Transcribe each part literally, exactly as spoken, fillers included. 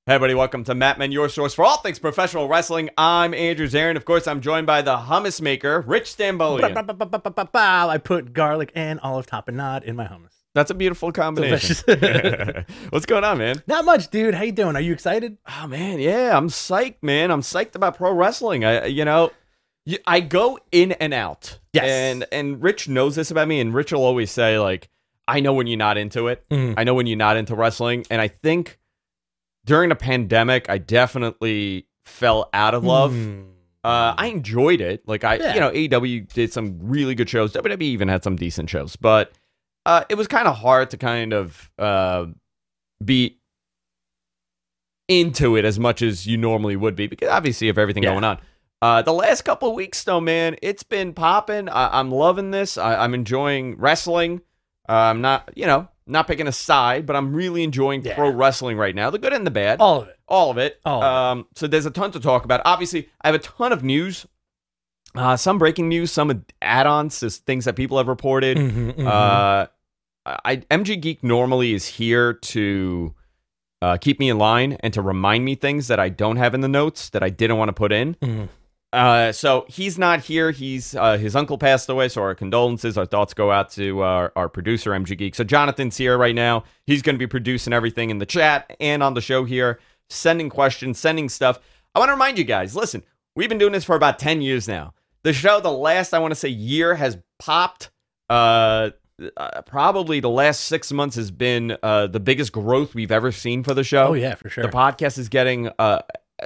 Hey, everybody, welcome to Matt Men, your source for all things professional wrestling. I'm Andrew Zarin. Of course, I'm joined by the hummus maker, Rich Stambolian. I put garlic and olive tapenade in my hummus. That's a beautiful combination. What's going on, man? Not much, dude. How you doing? Are you excited? Oh, man, yeah, I'm psyched, man. I'm psyched about pro wrestling. I, you know, I go in and out. Yes. And, and Rich knows this about me, and Rich will always say, like, I know when you're not into it. Mm. I know when you're not into wrestling, and I think during the pandemic, I definitely fell out of love. Mm. Uh, I enjoyed it. Like, I, yeah. you know, A E W did some really good shows. W W E even had some decent shows. But uh, it was kind of hard to kind of uh, be into it as much as you normally would be. Because obviously, you have everything yeah. going on. Uh, the last couple of weeks, though, man, it's been popping. I- I'm loving this. I- I'm enjoying wrestling. Uh, I'm not, you know, not picking a side, but I'm really enjoying yeah. pro wrestling right now. The good and the bad. All of it. All of it. All um, of it. So there's a ton to talk about. Obviously, I have a ton of news. Uh, some breaking news, some add-ons, just things that people have reported. Mm-hmm, mm-hmm. Uh, I, M G Geek normally is here to uh, keep me in line and to remind me things that I don't have in the notes that I didn't want to put in. Mm-hmm. Uh, so he's not here. He's uh, his uncle passed away, so our condolences. Our thoughts go out to our, our producer, M G Geek. So Jonathan's here right now. He's going to be producing everything in the chat and on the show here, sending questions, sending stuff. I want to remind you guys, listen, we've been doing this for about ten years now. The show, the last, I want to say, year has popped. Uh, uh, probably the last six months has been uh, the biggest growth we've ever seen for the show. Oh, yeah, for sure. The podcast is getting Uh,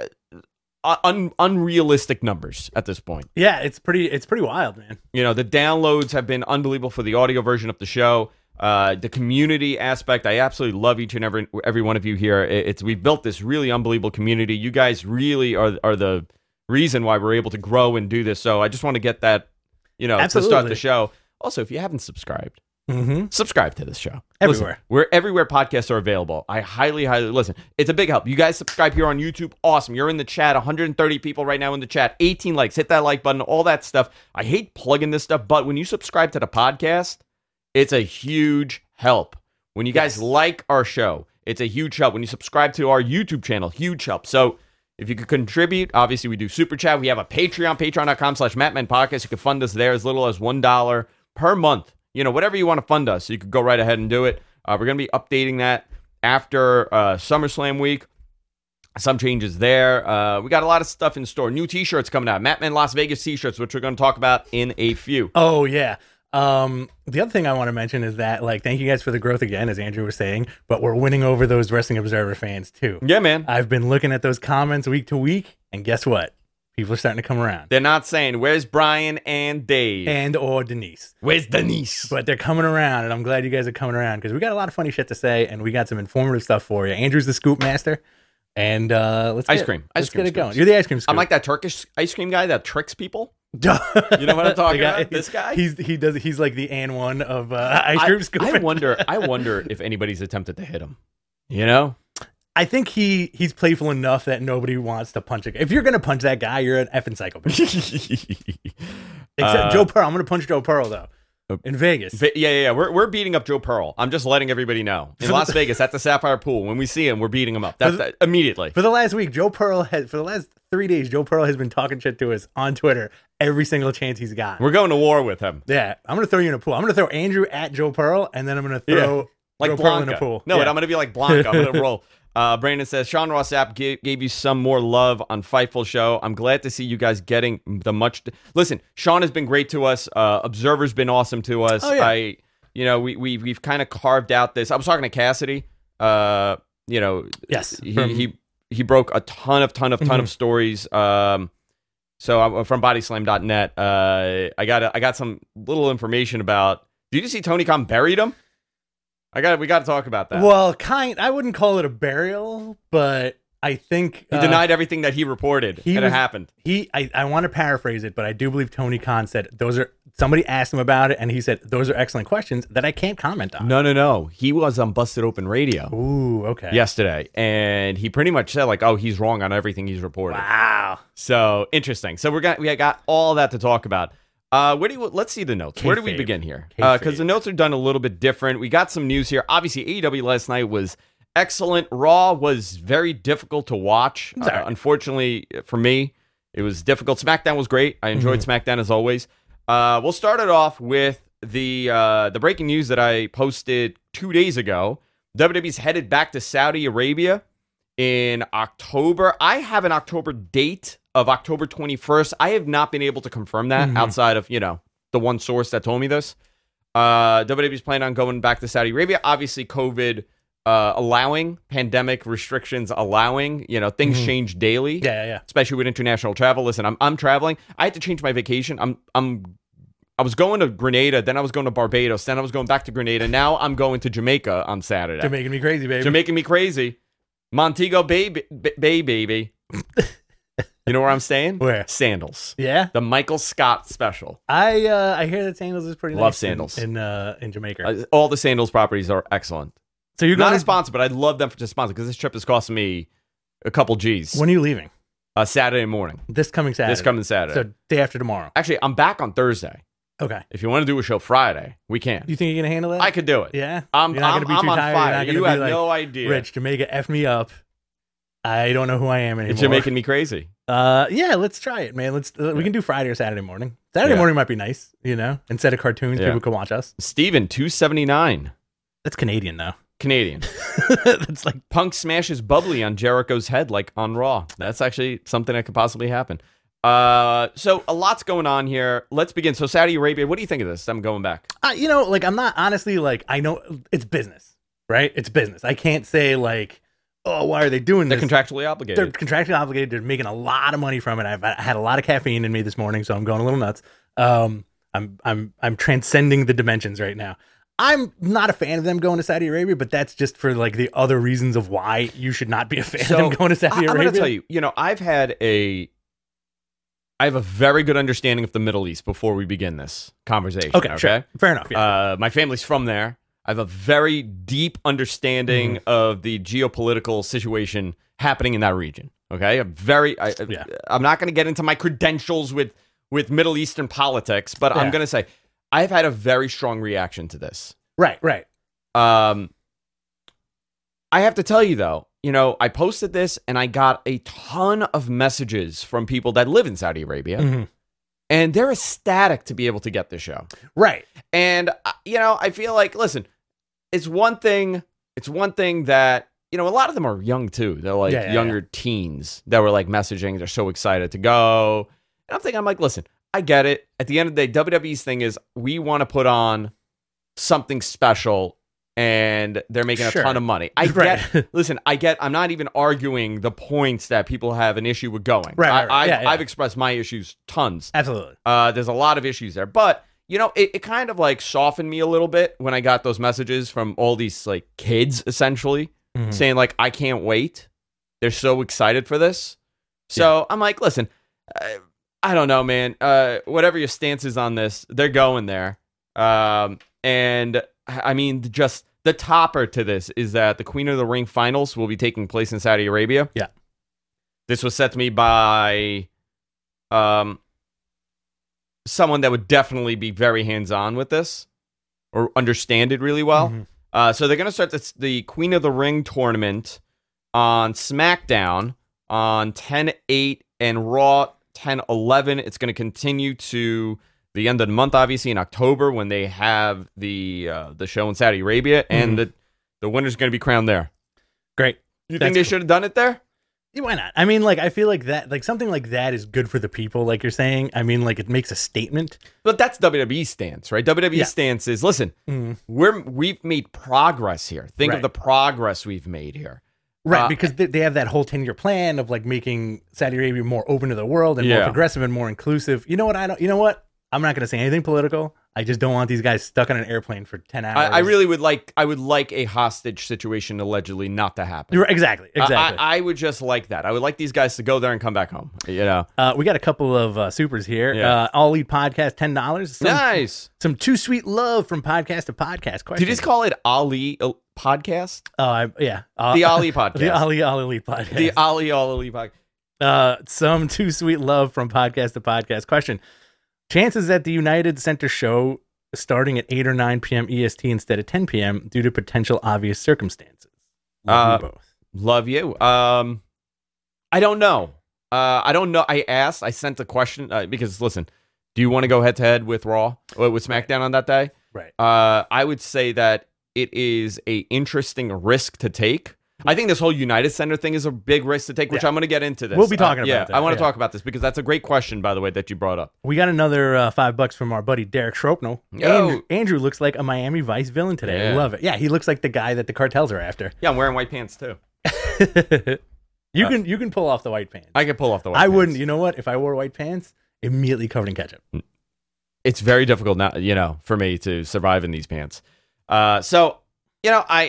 Un- unrealistic numbers at this point. Yeah, it's pretty it's pretty wild, man. You know, the downloads have been unbelievable for the audio version of the show. Uh, the community aspect, I absolutely love each and every every one of you here. It's we've built this really unbelievable community. You guys really are are the reason why we're able to grow and do this. So I just want to get that, you know, absolutely. to start the show. Also, if you haven't subscribed, mm-hmm. subscribe to this show. Everywhere. Listen, we're everywhere podcasts are available. I highly, highly listen. It's a big help. You guys subscribe here on YouTube. Awesome. You're in the chat. one hundred thirty people right now in the chat. eighteen likes. Hit that like button. All that stuff. I hate plugging this stuff, but when you subscribe to the podcast, it's a huge help. When you guys yes. like our show, it's a huge help. When you subscribe to our YouTube channel, huge help. So if you could contribute, obviously we do Super Chat. We have a Patreon, patreon.com slash MattMenPodcast. You can fund us there as little as one dollar per month. You know, whatever you want to fund us, you could go right ahead and do it. Uh, we're going to be updating that after uh, SummerSlam week. Some changes there. Uh, we got a lot of stuff in store. New t-shirts coming out. Matt Men Las Vegas t-shirts, which we're going to talk about in a few. Oh, yeah. Um, the other thing I want to mention is that, like, thank you guys for the growth again, as Andrew was saying, but we're winning over those Wrestling Observer fans, too. Yeah, man. I've been looking at those comments week to week, and guess what? People are starting to come around. They're not saying, where's Brian and Dave? And or Denise. Where's Denise? But they're coming around, and I'm glad you guys are coming around, because we got a lot of funny shit to say, and we got some informative stuff for you. Andrew's the scoop master, and uh, let's ice get, cream. Let's ice cream get it scoops. going. You're the ice cream scoop. I'm like that Turkish ice cream guy that tricks people. You know what I'm talking guy, about? This guy? He's he does he's like the and one of uh, ice cream scoop. I wonder, I wonder if anybody's attempted to hit him. You know? I think he he's playful enough that nobody wants to punch a guy. If you're going to punch that guy, you're an effing psychopath. Except uh, Joe Pearl. I'm going to punch Joe Pearl, though, in Vegas. Yeah, yeah, yeah. We're, we're beating up Joe Pearl. I'm just letting everybody know. In Las Vegas, at the Sapphire Pool, when we see him, we're beating him up. That's, that, immediately. For the last week, Joe Pearl has, for the last three days, Joe Pearl has been talking shit to us on Twitter every single chance he's got. We're going to war with him. Yeah. I'm going to throw you in a pool. I'm going to throw Andrew at Joe Pearl, and then I'm going to throw yeah. like Joe Blanca. Pearl in a pool. No, yeah. wait, I'm going to be like Blanca. I'm going to roll. Uh, Brandon says, Sean Ross App gave, gave you some more love on Fightful Show. I'm glad to see you guys getting the much. Listen, Sean has been great to us. Uh, Observer's been awesome to us. Oh, yeah. I, you know, we, we, we've kind of carved out this. I was talking to Cassidy. Uh, you know, yes, he, from... he, he broke a ton of, ton of, ton mm-hmm. of stories. Um, so I'm from bodyslam dot net. Uh, I got, a, I got some little information about, did you see Tony Khan buried him? I got. We got to talk about that. Well, kind. I wouldn't call it a burial, but I think he uh, denied everything that he reported, he and was, it happened. He. I, I want to paraphrase it, but I do believe Tony Khan said those are. Somebody asked him about it, and he said those are excellent questions that I can't comment on. No, no, no. He was on Busted Open Radio. Ooh, okay. Yesterday, and he pretty much said like, "Oh, he's wrong on everything he's reported." Wow. So interesting. So we're got we got all that to talk about. Uh, where do you, let's see the notes. Where do we begin here? Because uh, the notes are done a little bit different. We got some news here. Obviously, A E W last night was excellent. Raw was very difficult to watch. Uh, unfortunately for me, it was difficult. SmackDown was great. I enjoyed mm-hmm. SmackDown as always. Uh, we'll start it off with the uh, the breaking news that I posted two days ago. W W E's headed back to Saudi Arabia in October. I have an October date of October twenty-first. I have not been able to confirm that mm-hmm. outside of, you know, the one source that told me this. Uh, W W E's planning on going back to Saudi Arabia. Obviously, COVID uh, allowing, pandemic restrictions allowing, you know, things mm-hmm. change daily. Yeah, yeah, yeah. Especially with international travel. Listen, I'm I'm traveling. I had to change my vacation. I'm I'm I was going to Grenada, then I was going to Barbados, then I was going back to Grenada. Now I'm going to Jamaica on Saturday. You're making me crazy, baby. You're making me crazy. Montego Bay, Bay, baby. You know where I'm staying? Where? Sandals. Yeah? The Michael Scott special. I uh, I hear that Sandals is pretty Love nice Sandals. in in, uh, in Jamaica. Uh, all the Sandals properties are excellent. So you're not going a sponsor, but I'd love them for to sponsor because this trip is costing me a couple G's. When are you leaving? Uh, Saturday morning. This coming Saturday. This coming Saturday. So day after tomorrow. Actually, I'm back on Thursday. Okay. If you want to do a show Friday, we can. You think you're gonna handle that? I could do it. Yeah. I'm you're not I'm, gonna be I'm too on tired. fire. You're You be have like, no idea. Rich, Jamaica F me up. I don't know who I am anymore. You're making me crazy. Uh, yeah, let's try it, man. Let's uh, we can do Friday or Saturday morning. Saturday yeah. morning might be nice, you know. Instead of cartoons, yeah. people can watch us. Steven, two seventy-nine. That's Canadian, though. Canadian. That's like Punk smashes bubbly on Jericho's head like on Raw. That's actually something that could possibly happen. Uh, so a lot's going on here. Let's begin. So Saudi Arabia, what do you think of this? I'm going back. Uh, you know, like I'm not honestly like I know it's business, right? It's business. I can't say like, oh, why are they doing They're this? They're contractually obligated. They're contractually obligated. They're making a lot of money from it. I've I had a lot of caffeine in me this morning, so I'm going a little nuts. Um, I'm I'm I'm transcending the dimensions right now. I'm not a fan of them going to Saudi Arabia, but that's just for like the other reasons of why you should not be a fan so, of them going to Saudi I, Arabia. I'm going to tell you, you know, I've had a, I have a very good understanding of the Middle East before we begin this conversation. Okay, okay? Sure. Fair enough. Yeah. Uh, my family's from there. I have a very deep understanding mm-hmm. of the geopolitical situation happening in that region. Okay, I'm very. I, yeah. I'm not going to get into my credentials with with Middle Eastern politics, but yeah. I'm going to say I've had a very strong reaction to this. Right, right. Um, I have to tell you though, you know, I posted this and I got a ton of messages from people that live in Saudi Arabia, mm-hmm. and they're ecstatic to be able to get the show. Right, and uh, you know, I feel like, listen, it's one thing. It's one thing that, you know, a lot of them are young too. They're like yeah, yeah, younger yeah. teens that were like messaging. They're so excited to go. And I'm thinking, I'm like, listen, I get it. At the end of the day, W W E's thing is we want to put on something special, and they're making sure. a ton of money. I right. get, listen, I get, I'm not even arguing the points that people have an issue with going. Right, right, right. I, I've, Yeah, yeah. I've expressed my issues tons. Absolutely. Uh, there's a lot of issues there. But, you know, it, it kind of like softened me a little bit when I got those messages from all these like kids, essentially, mm-hmm. saying like, I can't wait. They're so excited for this. So yeah. I'm like, listen, uh, I don't know, man. Uh, whatever your stance is on this, they're going there. Um, and I mean, just the topper to this is that the Queen of the Ring finals will be taking place in Saudi Arabia. Yeah. This was set to me by um, someone that would definitely be very hands-on with this or understand it really well. Mm-hmm. Uh, so they're going to start this, the Queen of the Ring tournament on SmackDown on ten eight and Raw ten eleven. It's going to continue to the end of the month, obviously, in October when they have the uh, the show in Saudi Arabia, and mm-hmm. the, the winner's going to be crowned there. Great. You That's think they cool. should have done it there? Yeah, why not? I mean, like, I feel like that, like, something like that is good for the people, like you're saying. I mean, like, it makes a statement. But that's W W E's stance, right? W W E's yeah. stance is, listen, mm-hmm. we're, we've made progress here. Think right. of the progress we've made here. Right, uh, because they, they have that whole ten-year plan of, like, making Saudi Arabia more open to the world and yeah. more progressive and more inclusive. You know what? I don't. You know what? I'm not going to say anything political. I just don't want these guys stuck on an airplane for ten hours. I, I really would like, I would like a hostage situation allegedly not to happen. You're, exactly, exactly. I, I would just like that. I would like these guys to go there and come back home. You know, uh, we got a couple of uh, supers here. Yeah. Uh, All Elite Podcast, ten dollars. Some, nice. Some too sweet love from podcast to podcast. Question. Did you just call it Ali Podcast? Oh, I, yeah. Uh, the Ali Podcast. The Ali All Elite Podcast. The Ali All Elite Podcast. Uh, some too sweet love from podcast to podcast. Question. Chances that the United Center show starting at eight or nine p.m. E S T instead of ten p.m. due to potential obvious circumstances. Love Uh, you both. Love you. Um, I don't know. Uh, I don't know. I asked. I sent a question uh, because listen, do you want to go head to head with Raw or with SmackDown on that day? Right. Uh, I would say that it is a interesting risk to take. I think this whole United Center thing is a big risk to take, which Yeah. I'm going to get into this. We'll be talking uh, about yeah, that, I want to yeah. talk about this because that's a great question, by the way, that you brought up. We got another uh, five bucks from our buddy Derek Schropnel. Yo. Andrew, Andrew looks like a Miami Vice villain today. I Yeah. love it. Yeah, he looks like the guy that the cartels are after. Yeah, I'm wearing white pants too. you Uh, can you can pull off the white pants. I could pull off the white I pants. wouldn't. You know what? If I wore white pants, immediately covered in ketchup. It's very difficult now, you know, for me to survive in these pants. Uh, so, you know, I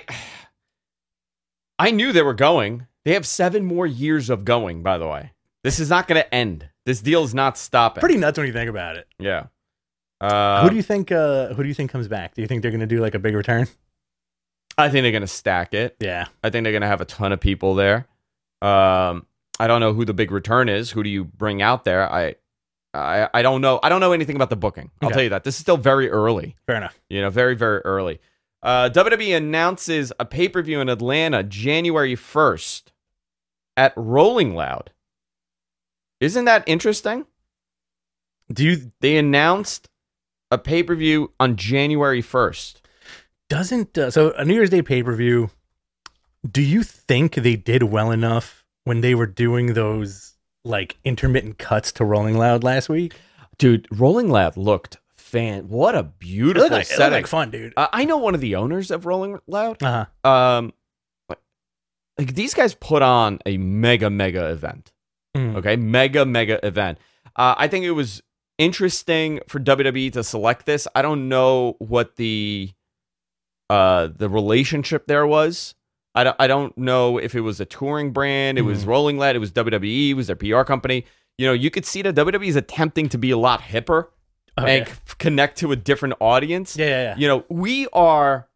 I knew they were going. They have seven more years of going, by the way. This is not going to end. This deal is not stopping. Pretty nuts when you think about it. Yeah. Uh, who do you think? Uh, who do you think comes back? Do you think they're going to do like a big return? I think they're going to stack it. Yeah. I think they're going to have a ton of people there. Um, I don't know who the big return is. Who do you bring out there? I, I, I don't know. I don't know anything about the booking. I'll Okay. tell you that. This is still very early. Fair enough. You know, very, very early. Uh, W W E announces a pay-per-view in Atlanta January first at Rolling Loud. Isn't that interesting? Do you They announced a pay-per-view on January first. doesn't uh, so a New Year's Day pay per view? Do you think they did well enough when they were doing those like intermittent cuts to Rolling Loud last week? Dude, Rolling Loud looked fan. What a It beautiful looked like, it looked setting. like fun, dude. Uh, I know one of the owners of Rolling Loud. Uh huh. Um, like, like these guys put on a mega, mega event. Mm. Okay, mega, mega event. Uh, I think it was interesting for W W E to select this. I don't know what the uh, the relationship there was. I don't, I don't know if it was a touring brand. It was Mhm. Rolling Loud. It was W W E. It was their P R company. You know, you could see that W W E is attempting to be a lot hipper Okay. and c- connect to a different audience. Yeah, yeah, yeah. You know, we are,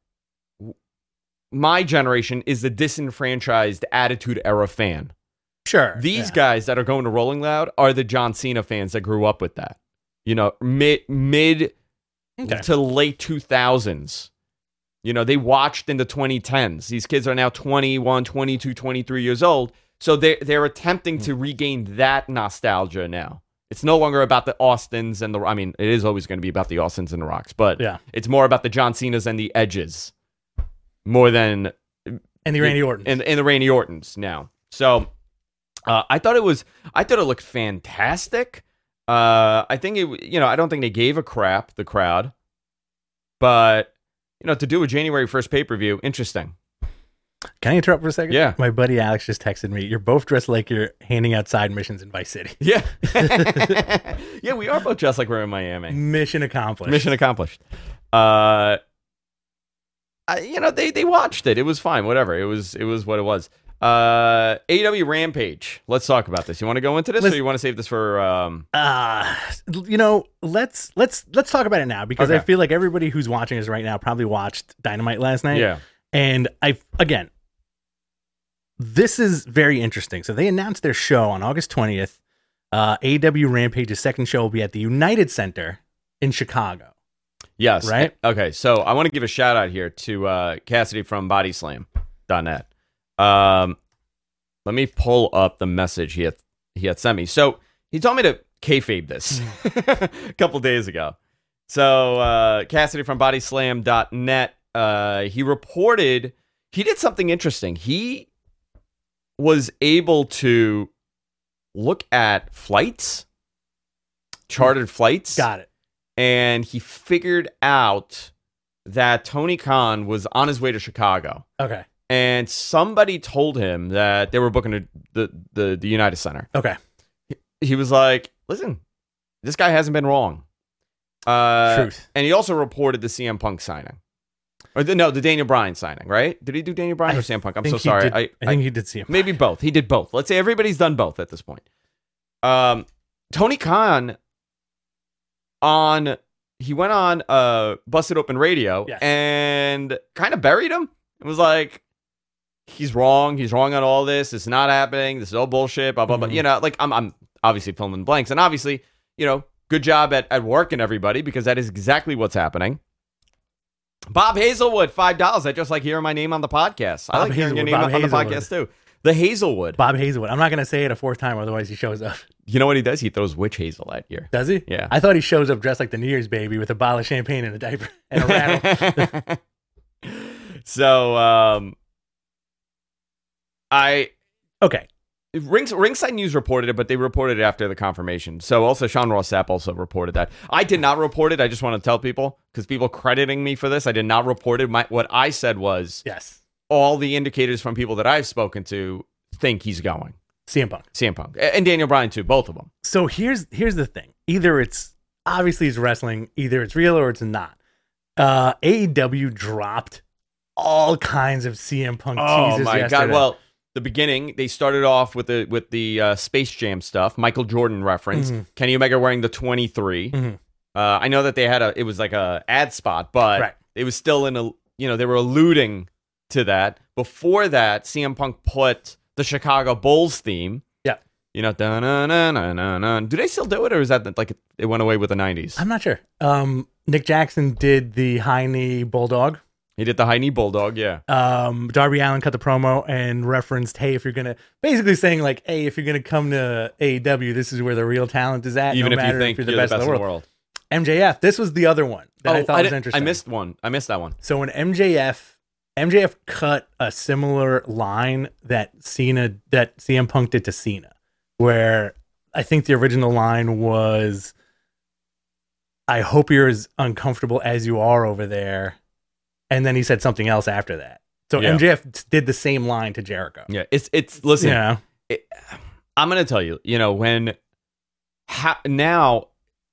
my generation is the disenfranchised Attitude Era fan. Sure. These yeah. guys that are going to Rolling Loud are the John Cena fans that grew up with that. You know, mid mid Okay. to late two thousands. You know, they watched in the twenty tens. These kids are now twenty-one, twenty-two, twenty-three years old. So they're, they're attempting to regain that nostalgia now. It's no longer about the Austins and the, I mean, it is always going to be about the Austins and the Rocks, but Yeah. it's more about the John Cenas and the Edges more than And the Randy Orton. and, and the Randy Ortons now. So uh, I thought it was, I thought it looked fantastic. Uh, I think it, you know, I don't think they gave a crap, the crowd, but you know, to do a January first pay per view, interesting. Can I interrupt for a second? Yeah. My buddy Alex just texted me. You're both dressed like you're handing out side missions in Vice City. Yeah, yeah, we are both just like we're in Miami. Mission accomplished. Mission accomplished. Uh, I, you know, they they watched it. It was fine. Whatever. It was it was what it was. Uh, A E W Rampage. Let's talk about this. You want to go into this, Let's- or you want to save this for? Um, Uh, you know, let's let's let's talk about it now because I Okay. feel like everybody who's watching us right now probably watched Dynamite last night. yeah. And I, again, this is very interesting. So they announced their show on August twentieth. Uh, A E W Rampage's second show will be at the United Center in Chicago. Yes. Right? Okay. So I want to give a shout out here to uh, Cassidy from body slam dot net. Um, let me pull up the message he had he had sent me. So he told me to kayfabe this a couple days ago. So uh, Cassidy from body slam dot net, uh, he reported he did something interesting. He was able to look at flights, chartered flights. Got it. And he figured out that Tony Khan was on his way to Chicago. Okay. And somebody told him that they were booking a, the, the, the United Center. Okay. He was like, listen, this guy hasn't been wrong. Uh, Truth. And he also reported the C M Punk signing. Or the, no, the Daniel Bryan signing, right? Did he do Daniel Bryan I or C M Punk? I'm think so he sorry. did- I, I think he did see him. Maybe both. He did both. Let's say everybody's done both at this point. Um, Tony Khan on he went on uh Busted Open Radio Yes. and kind of buried him. It was like he's wrong. He's wrong on all this. It's not happening. This is all bullshit. Blah blah blah. Mhm. You know, like I'm I'm obviously filling in blanks, and obviously, you know, good job at at working everybody because that is exactly what's happening. Bob Hazelwood, five dollars. I just like hearing my name on the podcast. I Bob like hearing your Hazelwood, name Bob on the Hazelwood. podcast too. The Hazelwood. Bob Hazelwood. I'm not going to say it a fourth time, otherwise he shows up. You know what he does? He throws witch hazel at you. Does he? Yeah. I thought he shows up dressed like the New Year's baby with a bottle of champagne and a diaper and a rattle. So, um, I Okay. Rings, Ringside News reported it, but they reported it after the confirmation. So also Sean Ross Sapp also reported that. I did not report it. I just want to tell people, because people crediting me for this, I did not report it. My, what I said was, Yes. all the indicators from people that I've spoken to think he's going. C M Punk. C M Punk. And Daniel Bryan too, both of them. So here's here's the thing. Either it's obviously it's wrestling, either it's real or it's not. Uh, A E W dropped all kinds of C M Punk Oh teases my yesterday. God. Well, the beginning, they started off with the with the uh, Space Jam stuff, Michael Jordan reference, Mhm. Kenny Omega wearing the twenty-three. Mhm. Uh, I know that they had a, it was like a ad spot, but Right. it was still in a, you know, they were alluding to that. Before that, C M Punk put the Chicago Bulls theme. Yeah. You know, da-na-na-na-na-na. Do they still do it, or is that like it went away with the nineties? I'm not sure. Um, Nick Jackson did the high knee bulldog. He did the high knee bulldog, yeah. Um, Darby Allin cut the promo and referenced, hey, if you're gonna basically saying like, hey, if you're gonna come to A E W, this is where the real talent is at. Even no if you matter think you're you're the best, in the world. M J F. This was the other one that I Oh, thought was didn't- interesting. I missed one. I missed that one. So when M J F M J F cut a similar line that Cena that C M Punk did to Cena, where I think the original line was, I hope you're as uncomfortable as you are over there. And then he said something else after that. So Yeah. M J F did the same line to Jericho. Yeah, it's it's listen. Yeah. It, I'm gonna tell you. You know when ha, now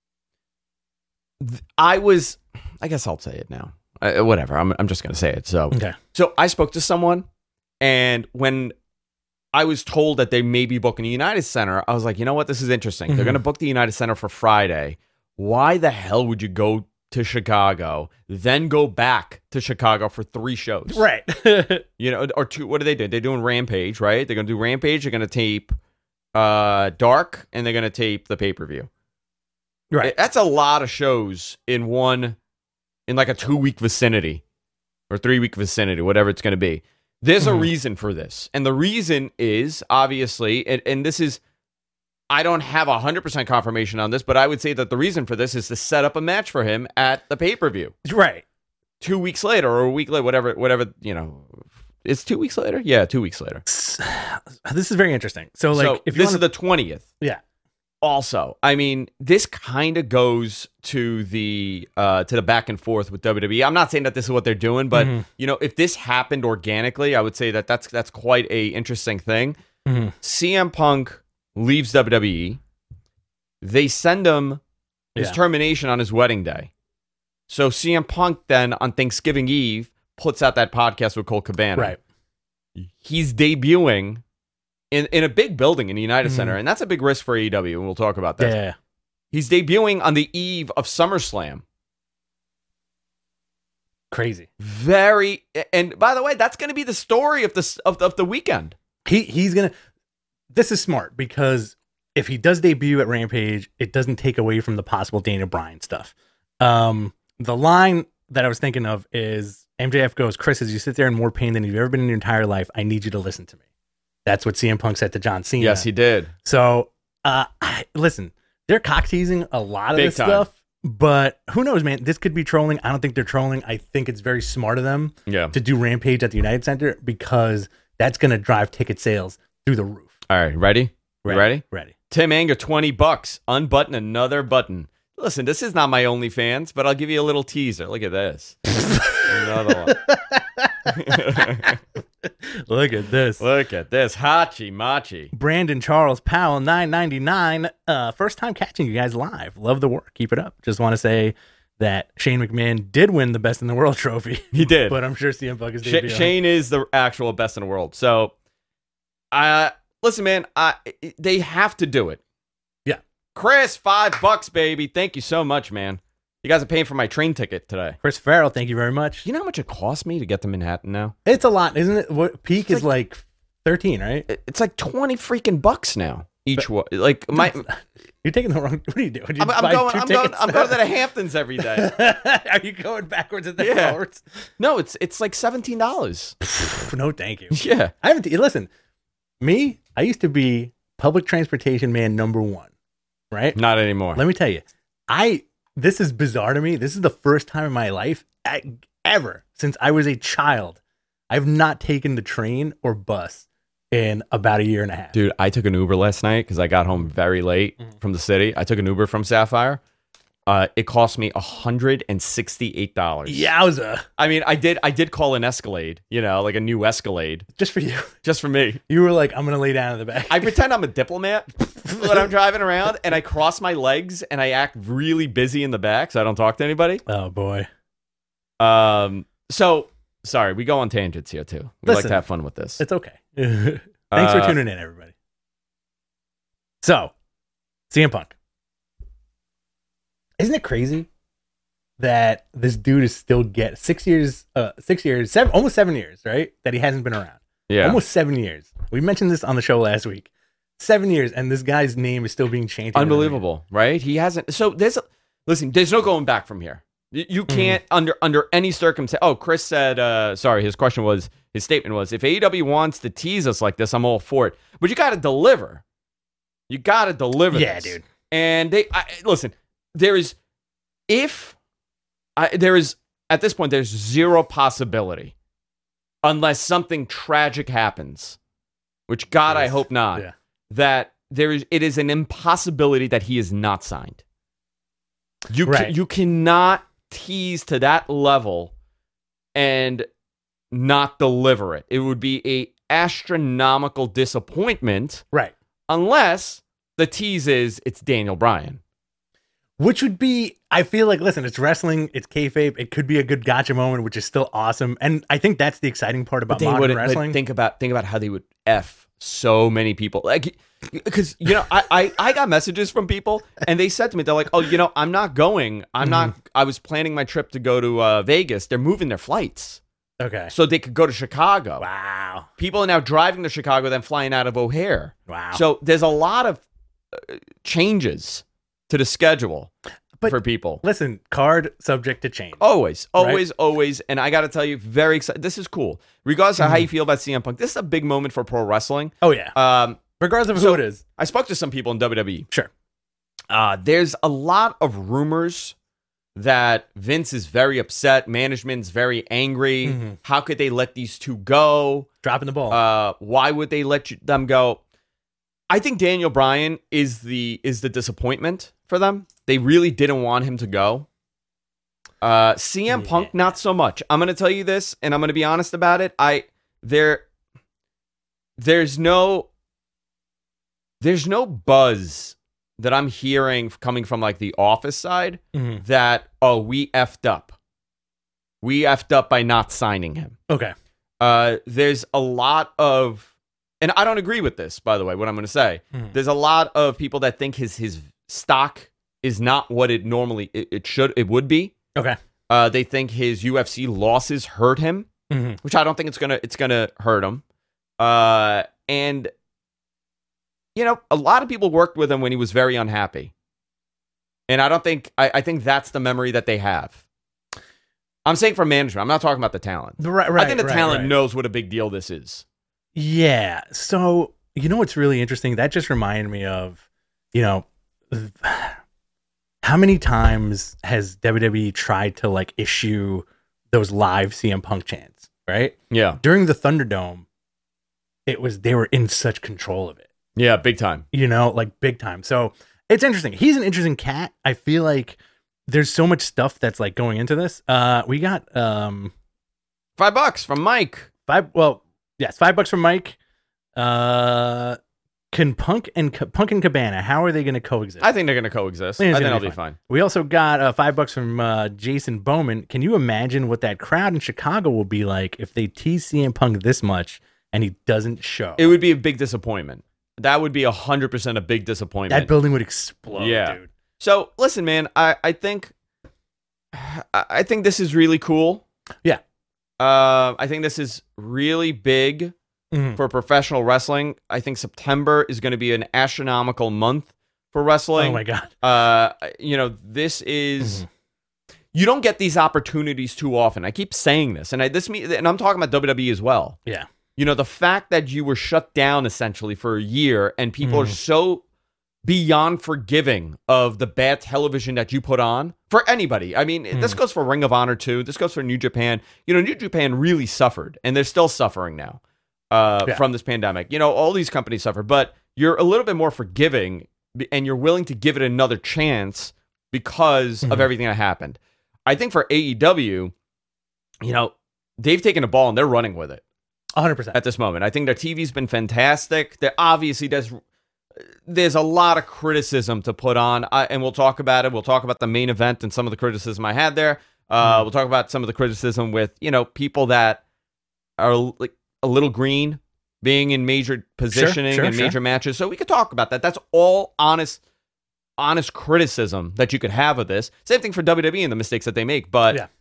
th- I was. I guess I'll say it now. Uh, whatever. I'm I'm just gonna say it. So Okay. so I spoke to someone, and when I was told that they may be booking the United Center, I was like, you know what? This is interesting. They're Mhm. gonna book the United Center for Friday. Why the hell would you go to Chicago, then go back to Chicago for three shows? Right. You know, or two. What are they doing? They're doing Rampage, right? They're gonna do Rampage. They're gonna tape uh, Dark, and they're gonna tape the pay per view. Right. That's a lot of shows in one, in like a two week vicinity, or three week vicinity, whatever it's gonna be. There's a Mhm. reason for this, and the reason is obviously, and, and this is, I don't have a hundred percent confirmation on this, but I would say that the reason for this is to set up a match for him at the pay per view. Right. Two weeks later, or a week later, whatever, whatever, you know, it's two weeks later. Yeah, two weeks later. This is very interesting. So like so if you this wanna, is the twentieth. yeah. Also, I mean, this kind of goes to the uh, to the back and forth with W W E. I'm not saying that this is what they're doing, but Mhm. you know, if this happened organically, I would say that that's that's quite a interesting thing. Mhm. C M Punk leaves W W E. They send him his Yeah. termination on his wedding day. So C M Punk then on Thanksgiving Eve puts out that podcast with Cole Cabana. Right. He's debuting in, in a big building in the United Mhm. Center, and that's a big risk for A E W, and we'll talk about that. Yeah. He's debuting on the eve of SummerSlam. Crazy. Very, and by the way, that's going to be the story of the of, of the weekend. He he's gonna. This is smart because if he does debut at Rampage, it doesn't take away from the possible Daniel Bryan stuff. Um, the line that I was thinking of is M J F goes, "Chris, as you sit there in more pain than you've ever been in your entire life, I need you to listen to me." That's what C M Punk said to John Cena. Yes, he did. So, uh, I, listen, they're cock teasing a lot of Big this time. stuff, but who knows, man? This could be trolling. I don't think they're trolling. I think it's very smart of them Yeah. to do Rampage at the United Center because that's going to drive ticket sales through the roof. All right, ready? You ready? Ready. Tim Anger, twenty bucks. Unbutton another button. Listen, this is not my OnlyFans, but I'll give you a little teaser. Look at this. Another one. Look at this. Look at this. Hachi Machi. Brandon Charles Powell, nine ninety-nine. Uh, first time catching you guys live. Love the work. Keep it up. Just want to say that Shane McMahon did win the Best in the World trophy. He did. But I'm sure C M Punk is Sh- debuting. Shane is the actual best in the world. So, uh, listen, man, I, they have to do it. Yeah. Chris, five bucks, baby. Thank you so much, man. You guys are paying for my train ticket today. Chris Farrell, thank you very much. You know how much it cost me to get to Manhattan now? It's a lot, isn't it? What peak It's is like thirteen, right? It- It's like twenty freaking bucks now. each one. Like my, you're taking the wrong. What are you doing? You I'm, I'm buy going. two I'm going. tickets? I'm going to the Hamptons every day. Are you going backwards and then Yeah. forwards? No, it's it's like seventeen dollars. No, thank you. Yeah. I haven't. Listen, me. I used to be public transportation man number one. Right. Not anymore. Let me tell you, I. This is bizarre to me. This is the first time in my life I, ever since I was a child. I've not taken the train or bus in about a year and a half. Dude, I took an Uber last night because I got home very late Mhm. from the city. I took an Uber from Sapphire. Uh, it cost me one hundred sixty-eight dollars. Yowza. I mean, I did I did call an Escalade, you know, like a new Escalade, Just for you. just for me. You were like, I'm going to lay down in the back. I pretend I'm a diplomat when I'm driving around, and I cross my legs and I act really busy in the back so I don't talk to anybody. Oh, boy. Um, so, sorry, we go on tangents here, too. We like Listen, to have fun with this. It's okay. Thanks Uh, for tuning in, everybody. So, C M Punk. Isn't it crazy that this dude is still get six years, uh, six years, seven, almost seven years, right? That he hasn't been around. Yeah. Almost seven years. We mentioned this on the show last week. Seven years, and this guy's name is still being changed. Unbelievable, right? He hasn't. So there's, listen, there's no going back from here. You, you can't under under any circumstance. Oh, Chris said, uh, sorry, his question was, his statement was, if A E W wants to tease us like this, I'm all for it. But you got to deliver. You got to deliver. Yeah, this. dude. And they, I, listen, there is, if I, there is at this point, there's zero possibility, unless something tragic happens, which God, I Yes. hope not. Yeah. That there is, it is an impossibility that he is not signed. You Right. can, you cannot tease to that level and not deliver it. It would be a astronomical disappointment Right. unless the tease is it's Daniel Bryan. Which would be, I feel like, listen, it's wrestling, it's kayfabe, it could be a good gotcha moment, which is still awesome. And I think that's the exciting part about They modern wouldn't- but wrestling. think about think about how they would F so many people. Like, because, you know, I, I, I got messages from people and they said to me, they're like, oh, you know, I'm not going. I'm not, I was planning my trip to go to uh, Vegas. They're moving their flights Okay. so they could go to Chicago. Wow. People are now driving to Chicago, then flying out of O'Hare. Wow. So there's a lot of uh, changes to the schedule But- for people. Listen, card subject to change. Always, always, always. And I got to tell you, very excited. This is cool. Regardless of how you feel about C M Punk, this is a big moment for pro wrestling. Oh, yeah. Um, Regardless of so- who it is. I spoke to some people in W W E. Sure. Uh, there's a lot of rumors that Vince is very upset. Management's very angry. Mhm. How could they let these two go? Dropping the ball. Uh, why would they let you, them go? I think Daniel Bryan is the is the disappointment for them. They really didn't want him to go. Uh, C M Punk, Yeah. not so much. I'm going to tell you this, and I'm going to be honest about it. I there, there's no, there's no buzz that I'm hearing coming from like the office side Mhm. that, oh, we effed up. We effed up by not signing him. Okay. Uh, there's a lot of, and I don't agree with this, by the way, what I'm going to say. Mhm. There's a lot of people that think his his stock is not what it normally it, it should it would be. Okay. Uh, they think his U F C losses hurt him, Mhm. which I don't think it's gonna it's gonna hurt him. Uh, and you know, a lot of people worked with him when he was very unhappy, and I don't think I, I think that's the memory that they have. I'm saying for management. I'm not talking about the talent. Right, right, I think the right, talent right. knows what a big deal this is. Yeah. So, you know what's really interesting? That just reminded me of, you know, how many times has W W E tried to like issue those live C M Punk chants, right? Yeah, During the Thunderdome, it was, they were in such control of it, yeah, big time. you know, like big time. So it's interesting. He's an interesting cat. I feel like there's so much stuff that's like going into this. Uh, we got, um, Five bucks from Mike. Five. Well, yes, five bucks from Mike. Uh, can Punk and Punk and Cabana? How are they going to coexist? I think they're gonna coexist. I I think think it's they'll gonna be be fine. we also got uh, five bucks from uh, Jason Bowman. Can you imagine what that crowd in Chicago will be like if they tease C M Punk this much and he doesn't show? It would be a big disappointment. That would be a hundred percent a big disappointment. That building would explode, Yeah. dude. So listen, man, I, I think I I think this is really cool. Yeah. Uh, I think this is really big Mhm. for professional wrestling. I think September is going to be an astronomical month for wrestling. Oh my God. Uh, you know, this is Mhm. you don't get these opportunities too often. I keep saying this, and I this me and I'm talking about W W E as well. Yeah. You know, the fact that you were shut down essentially for a year, and people are Mhm. so beyond forgiving of the bad television that you put on for anybody. I mean, this Mhm. goes for Ring of Honor too. This goes for New Japan. You know, New Japan really suffered, and they're still suffering now uh, Yeah. from this pandemic. You know, all these companies suffer, but you're a little bit more forgiving, and you're willing to give it another chance because of Mhm. everything that happened. I think for A E W, you know, they've taken a ball and they're running with it one hundred percent. at this moment. I think their T V's been fantastic. There obviously there's there's a lot of criticism to put on, I, and we'll talk about it. We'll talk about the main event and some of the criticism I had there. Uh, Mm. We'll talk about some of the criticism with you know people that are like a little green being in major positioning sure, and sure. major matches. So we could talk about that. That's all honest, honest criticism that you could have of this. Same thing for W W E and the mistakes that they make. But Yeah.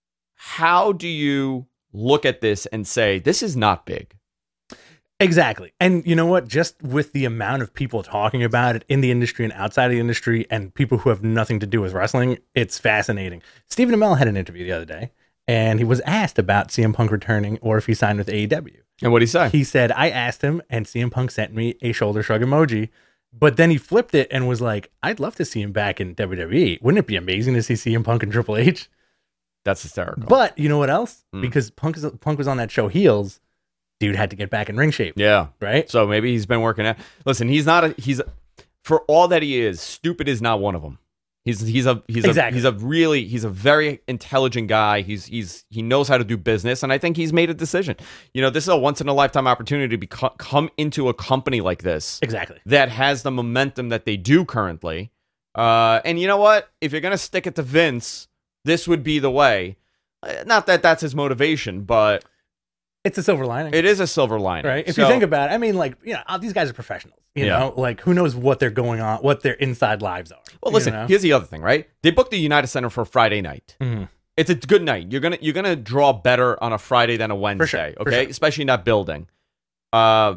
how do you look at this and say this is not big? Exactly. And you know what? Just with the amount of people talking about it in the industry and outside of the industry and people who have nothing to do with wrestling, it's fascinating. Stephen Amell had an interview the other day and he was asked about C M Punk returning or if he signed with A E W. And what did he say? He said, I asked him and C M Punk sent me a shoulder shrug emoji. But then he flipped it and was like, I'd love to see him back in W W E. Wouldn't it be amazing to see C M Punk and Triple H? That's hysterical. But you know what else? Mm. Because Punk, is, Punk was on that show Heels, dude had to get back in ring shape. Yeah. Right? So maybe he's been working out. Listen, he's not a he's for all that he is, stupid is not one of them. He's he's a he's Exactly. a he's a really he's a very intelligent guy. He's he's he knows how to do business, and I think he's made a decision. You know, this is a once in a lifetime opportunity to beco- come into a company like this Exactly. that has the momentum that they do currently. Uh, and you know what? If you're gonna stick it to Vince, this would be the way. Uh, Not that that's his motivation, but It's a silver lining. it is a silver lining, Right. If So- you think about it, I mean, like, you know, these guys are professionals. You Yeah. know, like who knows what they're going on, what their inside lives are. Well, you listen. know? Here's the other thing, right? They booked the United Center for Friday night. Mhm. It's a good night. You're gonna you're gonna draw better on a Friday than a Wednesday, for okay? sure. Especially in that building. Uh,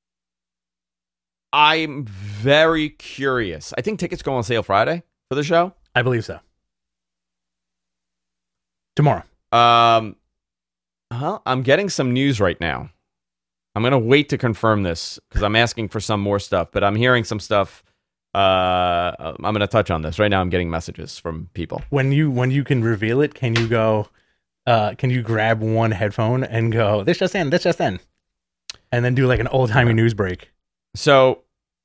I'm very curious. I think tickets go on sale Friday for the show. I believe so. Tomorrow. Um, huh? I'm getting some news right now. I'm gonna wait to confirm this because I'm asking for some more stuff, but I'm hearing some stuff. Uh, I'm gonna touch on this right now. I'm getting messages from people. When you when you can reveal it, can you go? Uh, can you grab one headphone and go? This just in. This just in. And then do like an old timey news break. So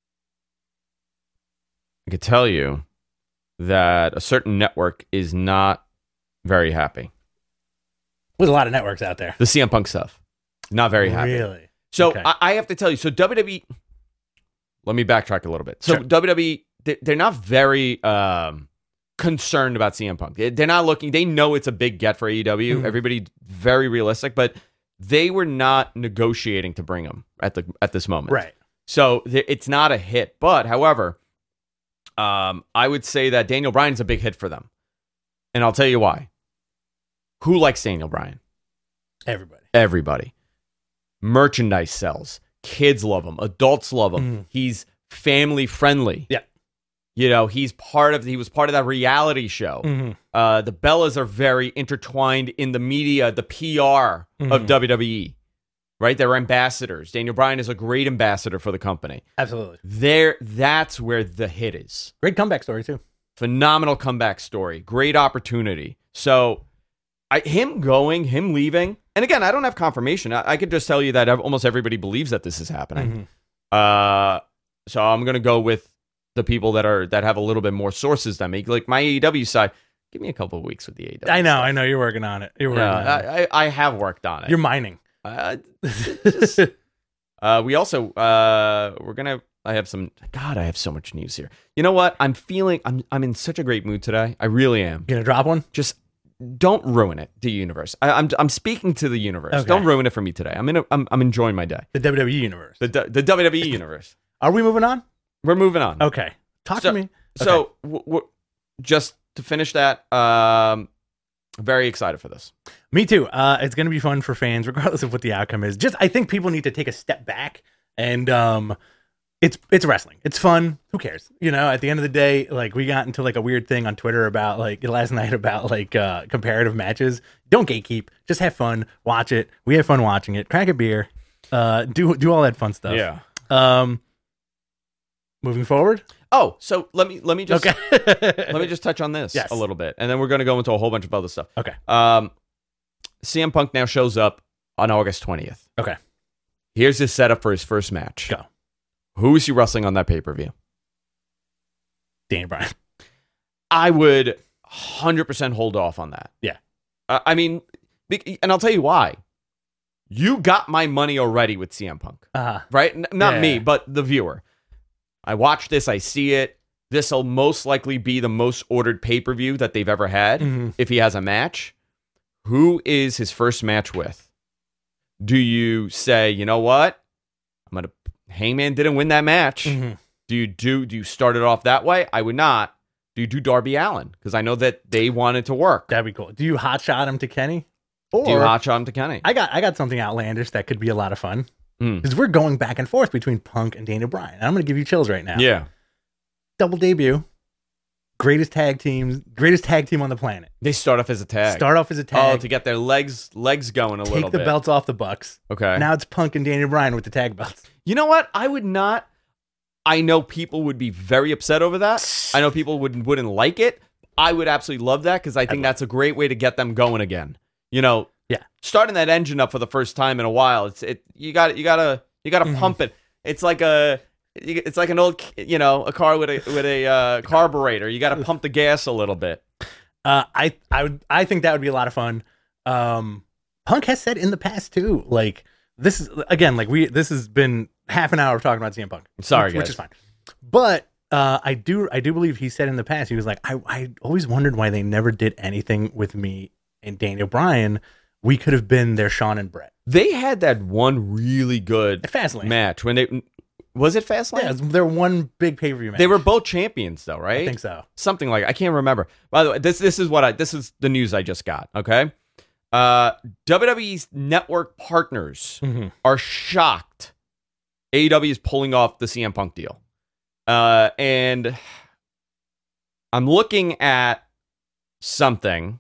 I could tell you that a certain network is not very happy. There's a lot of networks out there. The C M Punk stuff, not very happy. Really? So Okay. I, I have to tell you. So W W E. Let me backtrack a little bit. So Sure. W W E, they, they're not very um, concerned about C M Punk. They- They're not looking. They know it's a big get for A E W. Mhm. Everybody very realistic, but they were not negotiating to bring him at the at this moment. Right. So th- it's not a hit. But however, um, I would say that Daniel Bryan's a big hit for them, and I'll tell you why. Who likes Daniel Bryan? Everybody. Everybody. Merchandise sells. Kids love him. Adults love him. Mhm. He's family friendly. Yeah. You know, he's part of. He was part of that reality show. Mhm. Uh, the Bellas are very intertwined in the media, the P R of Mhm. W W E. Right? They're ambassadors. Daniel Bryan is a great ambassador for the company. Absolutely. There, that's where the hit is. Great comeback story too. Phenomenal comeback story. Great opportunity. So, I, him going, him leaving, and again, I don't have confirmation. I, I could just tell you that ev- almost everybody believes that this is happening. Mhm. Uh, so I'm gonna go with the people that are that have a little bit more sources than me. Like my A E W side. Give me a couple of weeks with the A E W. I know. stuff. I know. You're working on it. You're working Yeah, on it. I, I, I have worked on it. You're mining. Uh, just- uh, we also uh, we're gonna. I have some. God, I have so much news here. You know what? I'm feeling. I'm. I'm in such a great mood today. I really am. You gonna drop one? Just don't ruin it, the universe. I, I'm. I'm speaking to the universe. Okay. Don't ruin it for me today. I'm in. A, I'm. I'm enjoying my day. The W W E universe. The the W W E universe. Are we moving on? We're moving on. Okay. Talk So- to me. So w- w- just to finish that, um, Very excited for this. Me too. Uh, it's going to be fun for fans, regardless of what the outcome is. Just, I think people need to take a step back, and um, it's it's wrestling. It's fun. Who cares? You know, at the end of the day, like we got into like a weird thing on Twitter about like last night about like uh, comparative matches. Don't gatekeep. Just have fun. Watch it. We have fun watching it. Crack a beer. Uh, do do all that fun stuff. Yeah. Um, moving forward. Oh, so let me let me just Okay. let me just touch on this Yes. a little bit, and then we're going to go into a whole bunch of other stuff. Okay. Um, C M Punk now shows up on August twentieth. Okay. Here's his setup for his first match. Go. Who is he wrestling on that pay per view? Daniel Bryan. I would one hundred percent hold off on that. Yeah. Uh, I mean, be- and I'll tell you why. You got my money already with C M Punk, Uh, right? N- not Yeah. me, but the viewer. I watch this, I see it. This will most likely be the most ordered pay-per-view that they've ever had Mhm. if he has a match. Who is his first match with? Do you say, you know what? I'm gonna Hangman didn't win that match. mhm. Do you do do you start it off that way? I would not. Do you do Darby Allin? Because I know that they wanted to work. That'd be cool. Do you hot shot him to Kenny? Or Do you hot shot him to Kenny? I got I got something outlandish that could be a lot of fun. Mm. Because we're going back and forth between Punk and Daniel Bryan. And I'm going to give you chills right now. Yeah. Double debut. Greatest tag teams, greatest tag team on the planet. They start off as a tag. Start off as a Oh, tag. to get their legs legs going a take little the bit. belts off the Bucks. Okay. Now it's Punk and Daniel Bryan with the tag belts. You know what? I would not. I know people would be very upset over that. I know people wouldn't wouldn't like it. I would absolutely love that because I think that's a great way to get them going again. You know, Yeah. starting that engine up for the first time in a while. It's it. You got you gotta you gotta Mhm. pump it. It's like a. It's like an old, you know, a car with a with a uh, carburetor. You got to pump the gas a little bit. Uh, I I would I think that would be a lot of fun. Um, Punk has said in the past too, like this is again like we this has been half an hour of talking about C M Punk. Sorry, which, guys. which is fine. But uh, I do I do believe he said in the past he was like I I always wondered why they never did anything with me and Daniel Bryan. We could have been their Shawn and Brett. They had that one really good At Fastlane. match when they was it Fastlane? Yeah, it was their one big pay per view match. They were both champions though, right? I think so. Something like I can't remember. By the way, this this is what I this is the news I just got. Okay, uh, W W E's network partners Mhm. are shocked A E W is pulling off the C M Punk deal, uh, and I'm looking at something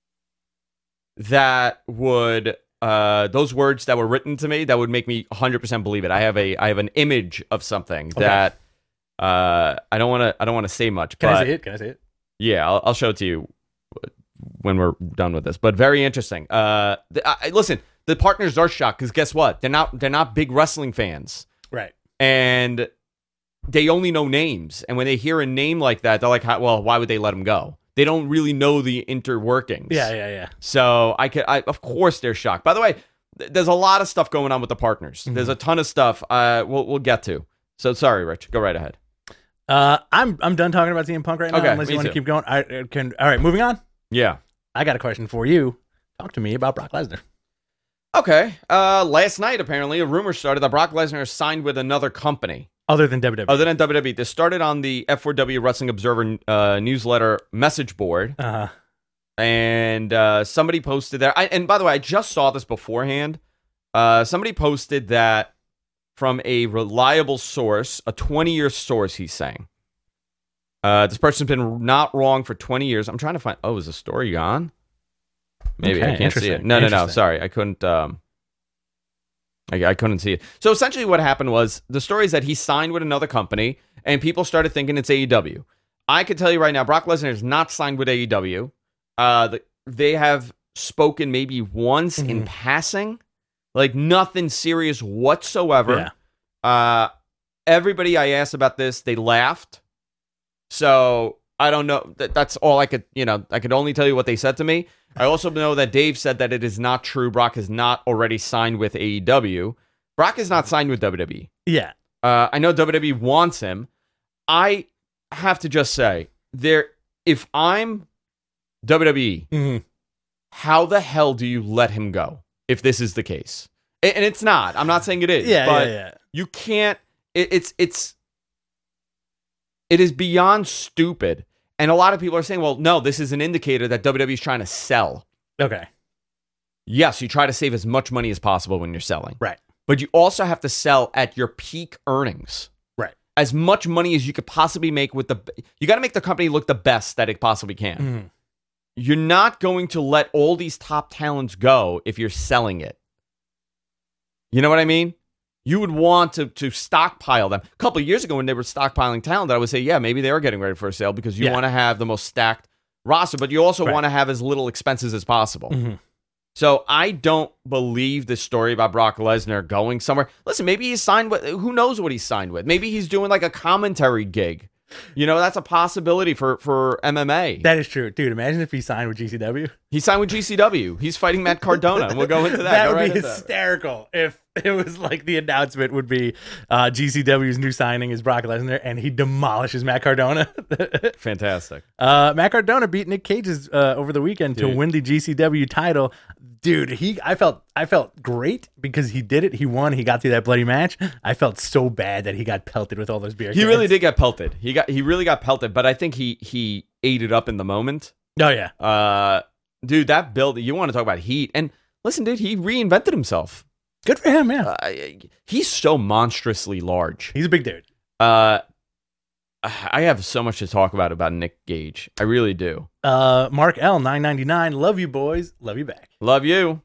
that would uh, those words that were written to me that would make me one hundred percent believe it. I have a I have an image of something Okay. that. Uh, I don't want to. I don't want to say much, Can but I see it? Can I see it? yeah, I'll, I'll show it to you when we're done with this. But very interesting. Uh, the, I, listen, the partners are shocked because guess what? They're not. They're not big wrestling fans, Right. and they only know names. And when they hear a name like that, they're like, "How- "Well, why would they let him go?" They don't really know the interworkings. Yeah, yeah, yeah. So I could. I, of course, they're shocked. By the way, th- there's a lot of stuff going on with the partners. Mhm. There's a ton of stuff. Uh, we'll we'll get to. So sorry, Rich. Go right ahead. Uh, I'm I'm done talking about C M Punk right now. Okay, unless me you want to too. keep going. I uh, can. All right, moving on. Yeah. I got a question for you. Talk to me about Brock Lesnar. Okay. Uh, last night, apparently, a rumor started that Brock Lesnar is signed with another company Other than W W E. other than W W E. This started on the F four W Wrestling Observer uh, newsletter message board, uh, and uh, somebody posted there. I, and by the way, I just saw this beforehand. Uh, somebody posted that from a reliable source, a twenty-year source, he's saying. Uh, this person's been not wrong for twenty years. I'm trying to find... Oh, is the story gone? Maybe. Okay, I can't see it. interesting, No, no, no. interesting. Sorry. I couldn't... Um, I, I couldn't see it. So essentially what happened was the story is that he signed with another company and people started thinking it's A E W. I could tell you right now, Brock Lesnar is not signed with A E W. Uh, the, they have spoken maybe once in Mhm. passing, like nothing serious whatsoever. yeah. Uh, everybody I asked about this, they laughed. So I don't know. That, that's all I could, you know, I could only tell you what they said to me. I also know that Dave said that it is not true. Brock is not already signed with A E W. Brock is not signed with W W E. Yeah. Uh, I know W W E wants him. I have to just say, there. If I'm W W E, Mhm. how the hell do you let him go if this is the case? And, and it's not. I'm not saying it is. Yeah, but yeah, yeah. you can't. It, it's it's. It is beyond stupid. And a lot of people are saying, well, no, this is an indicator that W W E is trying to sell. Okay. Yes, you try to save as much money as possible when you're selling. Right. But you also have to sell at your peak earnings. Right. As much money as you could possibly make with the... You got to make the company look the best that it possibly can. Mm. You're not going to let all these top talents go if you're selling it. You know what I mean? You would want to to stockpile them. A couple of years ago when they were stockpiling talent, I would say, yeah, maybe they are getting ready for a sale because you Yeah. want to have the most stacked roster, but you also Right. want to have as little expenses as possible. Mm-hmm. So I don't believe this story about Brock Lesnar going somewhere. Listen, maybe he's signed with, who knows what he's signed with? Maybe he's doing like a commentary gig. You know, that's a possibility for, for M M A. That is true. Dude, imagine if he signed with G C W. He signed with G C W. He's fighting Matt Cardona, and we'll go into that. That Go would right be into that. hysterical if it was like the announcement would be uh, G C W's new signing is Brock Lesnar, and he demolishes Matt Cardona. Fantastic. uh, Matt Cardona beat Nick Cage's uh, over the weekend Dude. to win the G C W title. Dude, he I felt I felt great because he did it. He won. He got through that bloody match. I felt so bad that he got pelted with all those beer He cans. really did get pelted. He got he really got pelted, but I think he he ate it up in the moment. Oh yeah. Uh, dude, that build. You want to talk about heat? And listen, dude, he reinvented himself. Good for him, yeah. Uh, he's so monstrously large. He's a big dude. Uh, I have so much to talk about about Nick Gage. I really do. Uh, Mark L nine ninety-nine. Love you boys. Love you back. Love you.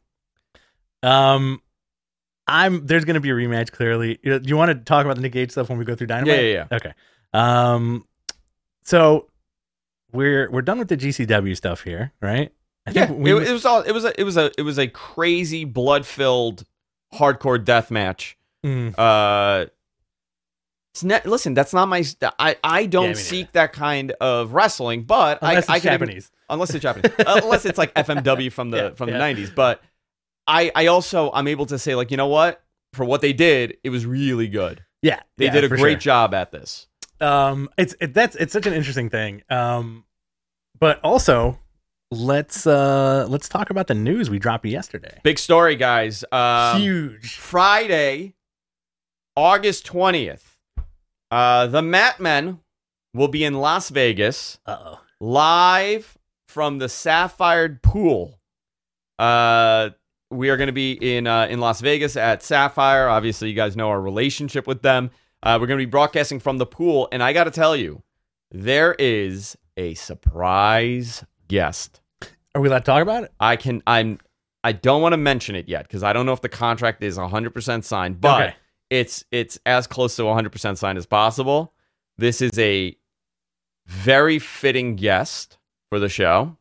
Um, I'm there's gonna be a rematch. Clearly, do you want to talk about the Nick Gage stuff when we go through Dynamite? Yeah, yeah, yeah. Okay. Um, so we're we're done with the G C W stuff here, right? I Yeah, we, it, it was all. It was a. It was a. It was a crazy blood filled, hardcore death match. Mm, Uh, it's ne- listen, that's not my. St- I I don't Yeah, me seek neither. that kind of wrestling, but unless I, I it's can even- Japanese. unless it's Japanese, unless it's like F M W from the Yeah, from yeah. the nineties. But I I also I'm able to say like, you know what, for what they did, it was really good. Yeah, They yeah, did a for great sure. job at this. Um, it's it, that's it's such an interesting thing. Um, but also let's uh let's talk about the news we dropped yesterday. Big story, guys. Um, Huge. Friday, August twentieth. Uh, the Mat Men will be in Las Vegas, Uh oh. live from the Sapphire Pool. Uh, we are going to be in uh, in Las Vegas at Sapphire. Obviously, you guys know our relationship with them. Uh, we're going to be broadcasting from the pool, and I got to tell you, there is a surprise guest. Are we allowed to talk about it? I can. I'm. I don't want to mention it yet because I don't know if the contract is one hundred percent signed, but Okay. it's it's as close to one hundred percent signed as possible. This is a very fitting guest for the show.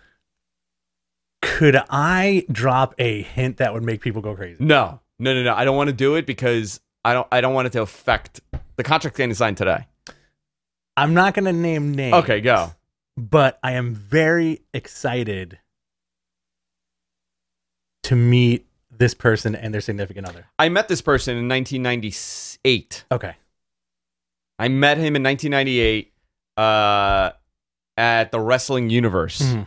Could I drop a hint that would make people go crazy? No, no, no, no. I don't want to do it because I don't. I don't want it to affect the contract getting signed today. I'm not going to name names. Okay, go. But I am very excited to meet this person and their significant other. I met this person in nineteen ninety-eight. Okay. I met him in nineteen ninety-eight uh, at the Wrestling Universe. Mhm.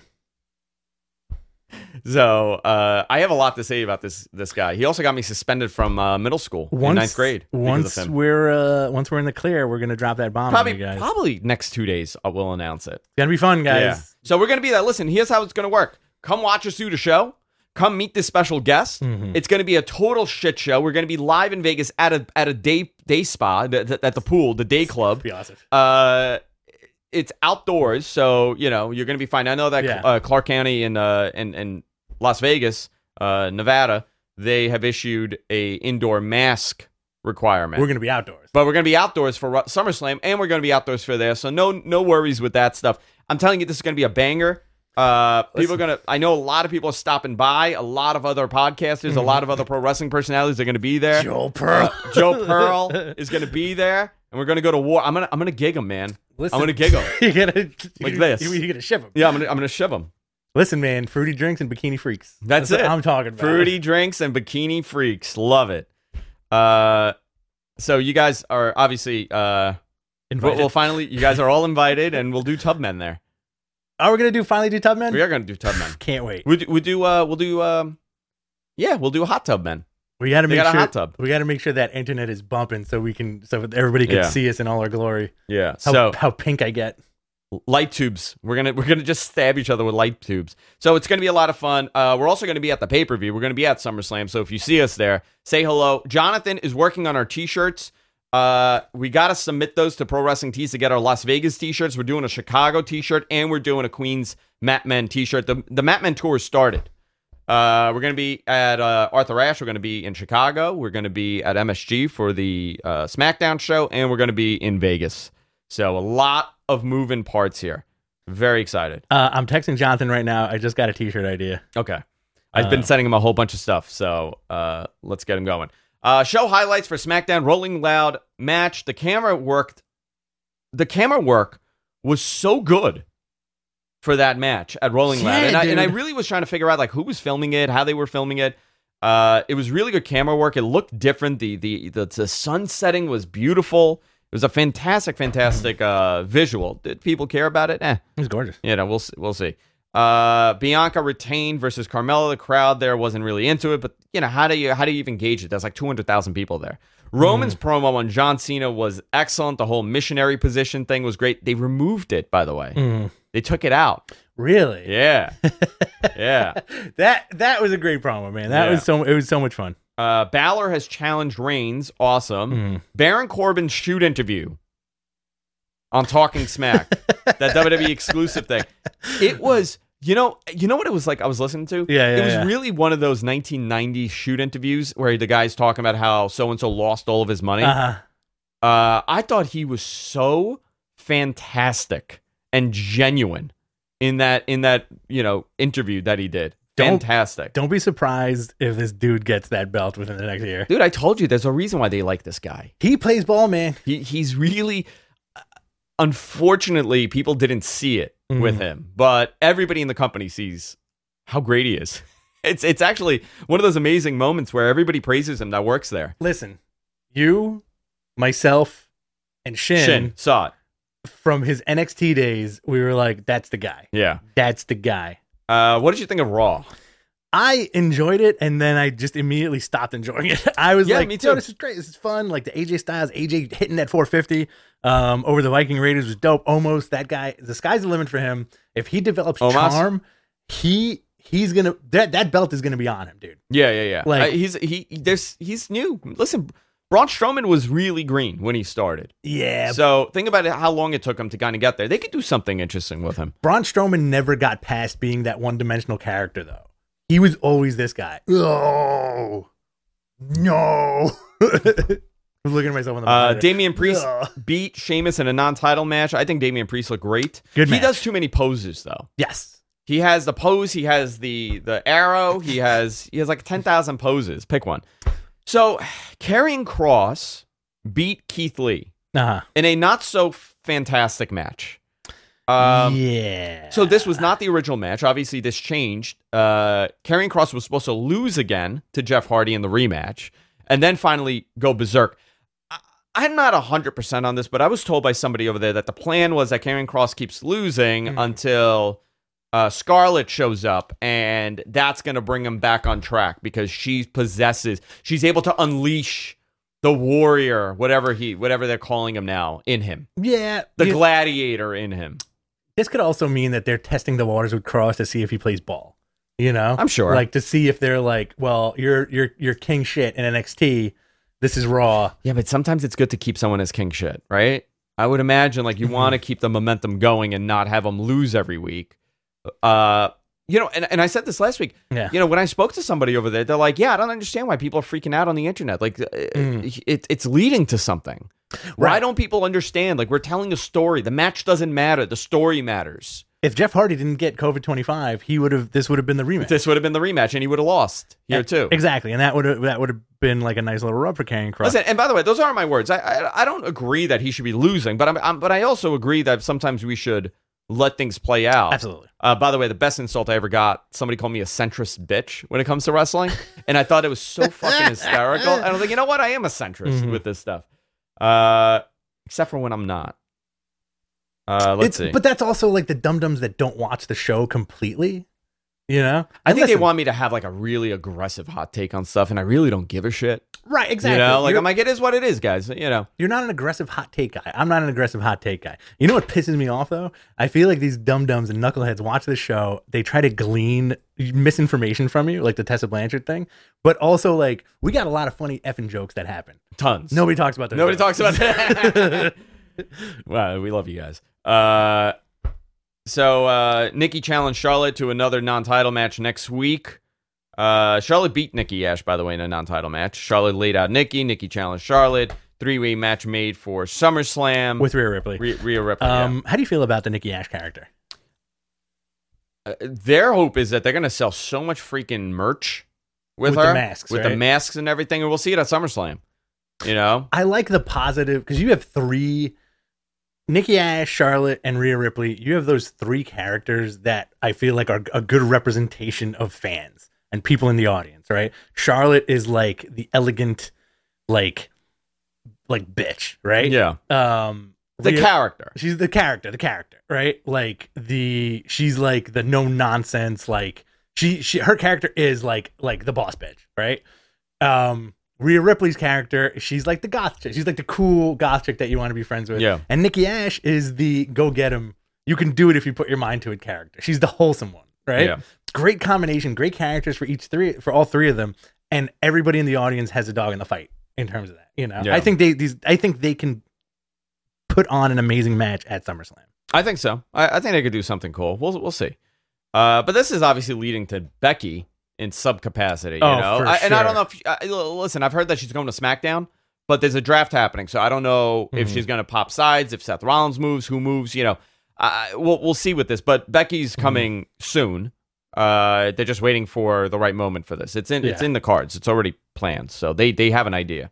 So uh, I have a lot to say about this this guy. He also got me suspended from uh, middle school in ninth grade. because Once of him. we're uh, once we're in the clear, we're gonna drop that bomb on Probably you guys. probably next two days I will announce it. It's gonna be fun, guys. Yeah. So we're gonna be that. Listen, here's how it's gonna work. Come watch us do the show. Come meet this special guest. Mhm. It's gonna be a total shit show. We're gonna be live in Vegas at a at a day day spa th- th- at the pool, the day club. Be awesome. Uh, it's outdoors, so you know you're gonna be fine. I know that Yeah. uh, Clark County and uh and and Las Vegas, uh, Nevada, they have issued a indoor mask requirement. We're gonna be outdoors. But we're going to be outdoors for Ru- SummerSlam, and we're going to be outdoors for there. So no no worries with that stuff. I'm telling you, this is going to be a banger. Uh, people are going to, I know a lot of people are stopping by. A lot of other podcasters, a lot of other pro wrestling personalities are going to be there. Joe Pearl. Uh, Joe Pearl is going to be there, and we're going to go to war. I'm going to I'm going to gig him, man. Listen, I'm going to giggle. you gotta Like you, this. You, you gotta ship them. Yeah, I'm going to I'm going to shiv him. Listen, man, fruity drinks and bikini freaks. That's, what it. I'm talking about. Fruity drinks and bikini freaks. Love it. Uh, so you guys are obviously uh, we'll, Invited. we'll finally. You guys are all invited, and we'll do Tubmen there. Are we gonna do finally do Tubman? We are going to do Tubmen. Can't wait. We do, we do uh we'll do um yeah we'll do a hot tub man. We gotta They make got a sure hot tub. we gotta make sure that internet is bumping so we can so everybody can Yeah. see us in all our glory. Yeah. How, So how pink I get. light tubes. We're gonna we're gonna just stab each other with light tubes. So it's gonna be a lot of fun. Uh, we're also gonna be at the pay per view. We're gonna be at SummerSlam. So if you see us there, say hello. Jonathan is working on our t-shirts. Uh, we gotta submit those to Pro Wrestling Tees to get our Las Vegas t-shirts. We're doing a Chicago t-shirt and we're doing a Queens Mat Men t-shirt. The the Mat Men tour started. Uh, we're gonna be at uh, Arthur Ashe. We're gonna be in Chicago. We're gonna be at M S G for the uh, SmackDown show, and we're gonna be in Vegas. So a lot of moving parts here. Very excited. Uh, I'm texting Jonathan right now. I just got a t-shirt idea. Okay. I've uh, been sending him a whole bunch of stuff, so uh, let's get him going. Uh, show highlights for SmackDown Rolling Loud match. The camera worked. The camera work was so good for that match at Rolling yeah, Loud. And I, dude. and I really was trying to figure out like who was filming it, how they were filming it. Uh, it was really good camera work. It looked different. The, the, the, the sun setting was beautiful. It was a fantastic, fantastic uh, visual. Did people care about it? Eh. It was gorgeous. You know, we'll see. We'll see. Uh, Bianca retained versus Carmella. The crowd there wasn't really into it, but you know, how do you how do you even gauge it? There's like two hundred thousand people there. Roman's mm. promo on John Cena was excellent. The whole missionary position thing was great. They removed it, by the way. Mm. They took it out. Really? Yeah. Yeah. That that was a great promo, man. That Yeah. was so it was so much fun. Uh, Balor has challenged Reigns. Awesome. Mm. Baron Corbin's shoot interview on Talking Smack, that W W E exclusive thing. It was, you know, you know what it was like I was listening to? Yeah, yeah, It was yeah. really one of those nineteen nineties shoot interviews where the guy's talking about how so-and-so lost all of his money. Uh-huh. Uh, I thought he was so fantastic and genuine in that, in that, you know, interview that he did. Don't- Fantastic. Don't be surprised if this dude gets that belt within the next year. Dude, I told you there's a reason why they like this guy. He plays ball, man. He he's really, unfortunately, people didn't see it Mhm. with him, but everybody in the company sees how great he is. It's it's actually one of those amazing moments where everybody praises him that works there. Listen, you, myself, and Shin, Shin saw it. from his N X T days, we were like, that's the guy. Yeah. That's the guy. Uh, what did you think of Raw? I enjoyed it, and then I just immediately stopped enjoying it. I was Yeah, like, me "Yo, too. this is great. This is fun." Like the A J Styles, A J hitting that four fifty um, over the Viking Raiders was dope. Almost that guy. The sky's the limit for him. If he develops Omos? charm, he he's gonna that that belt is gonna be on him, dude. Yeah, yeah, yeah. Like- Uh, he's he there's he's new. Listen, Braun Strowman was really green when he started. Yeah. So think about it, how long it took him to kind of get there. They could do something interesting with him. Braun Strowman never got past being that one dimensional character, though. He was always this guy. Oh no! I was looking at myself on the Uh, monitor. Damian Priest Ugh. beat Sheamus in a non-title match. I think Damian Priest looked great. Good He match. does too many poses though. Yes. He has the pose. He has the the arrow. He has he has like ten thousand poses. Pick one. So, Karrion Kross beat Keith Lee Uh-huh. in a not so fantastic match. Um, yeah. So this was not the original match. Obviously, this changed. Uh, Karrion Kross was supposed to lose again to Jeff Hardy in the rematch, and then finally go berserk. I, I'm not one hundred percent on this, but I was told by somebody over there that the plan was that Karrion Kross keeps losing Mhm. until uh, Scarlett shows up, and that's going to bring him back on track because she possesses, she's able to unleash the warrior, whatever he, whatever they're calling him now, in him, Yeah. the you- gladiator in him. this could also mean that they're testing the waters with Cross to see if he plays ball. You know? I'm sure. Like to see if they're like, well, you're you're you're king shit in N X T. This is Raw. Yeah, but sometimes it's good to keep someone as king shit, right? I would imagine like you want to keep the momentum going and not have them lose every week. Uh, you know, and, and I said this last week. Yeah. You know, when I spoke to somebody over there, they're like, "Yeah, I don't understand why people are freaking out on the internet. Like, uh, Mm. it, it's leading to something. Why Right. don't people understand? Like, we're telling a story. The match doesn't matter. The story matters. If Jeff Hardy didn't get COVID twenty-five, he would have. This would have been the rematch. This would have been the rematch, and he would have lost here too. Exactly, and that would have that would have been like a nice little rub for Karrion Kross. Listen, and by the way, those aren't my words. I I, I don't agree that he should be losing, but I'm, I'm but I also agree that sometimes we should let things play out. Absolutely. Uh, by the way, the best insult I ever got, somebody called me a centrist bitch when it comes to wrestling, and I thought it was so fucking hysterical. And I was like, you know what? I am a centrist Mhm. with this stuff, uh, except for when I'm not. Uh, let's It's, see. but that's also like the dum dums that don't watch the show completely. You know, I And think they listen, want me to have like a really aggressive hot take on stuff, and I really don't give a shit. right, exactly. You know, like you're, I'm like, it is what it is, guys. You know, you're not an aggressive hot take guy. I'm not an aggressive hot take guy. You know what pisses me off though? I feel like these dum dums and knuckleheads watch this show. They try to glean misinformation from you, like the Tessa Blanchard thing, but also like we got a lot of funny effing jokes that happen. tons. Nobody talks about those. Nobody jokes. talks about that. Wow, we love you guys. Uh, so uh, Nikki challenged Charlotte to another non-title match next week. Uh, Charlotte beat Nikki Ash, by the way, in a non-title match. Charlotte laid out Nikki. Nikki challenged Charlotte. Three-way match made for SummerSlam with Rhea Ripley. Rhea, Rhea Ripley. Um, how do you feel about the Nikki Ash character? yeah. uh, their hope is that they're gonna sell so much freaking merch with, With her, the masks, with the right? masks and everything, and we'll see it at SummerSlam. You know, I like the positive because you have three Nikki Ash, Charlotte, and Rhea Ripley. You have those three characters that I feel like are a good representation of fans and people in the audience, right? Charlotte is like the elegant, like, like bitch, right? yeah, Um, the Rhea- character. She's the character, the character, right? Like the she's like the no nonsense, like she she her character is like like the boss bitch, right? Um Rhea Ripley's character, she's like the goth chick. She's like the cool goth chick that you want to be friends with. Yeah. And Nikki Ash is the go get him. You can do it if you put your mind to it character. She's the wholesome one, right? Yeah. Great combination, great characters for each three for all three of them, and everybody in the audience has a dog in the fight in terms of that. You know, Yeah. I think they these I think they can put on an amazing match at SummerSlam. I think so. I, I think they could do something cool. We'll we'll see. Uh, but this is obviously leading to Becky in sub capacity. You Oh, know, for I, and I don't sure. know if I, listen. I've heard that she's going to SmackDown, but there's a draft happening, so I don't know if Mhm. she's going to pop sides, if Seth Rollins moves, who moves. You know, uh, we'll we'll see with this. But Becky's coming soon. Uh, they're just waiting for the right moment for this. It's in it's Yeah. in the cards. It's already planned, so they they have an idea.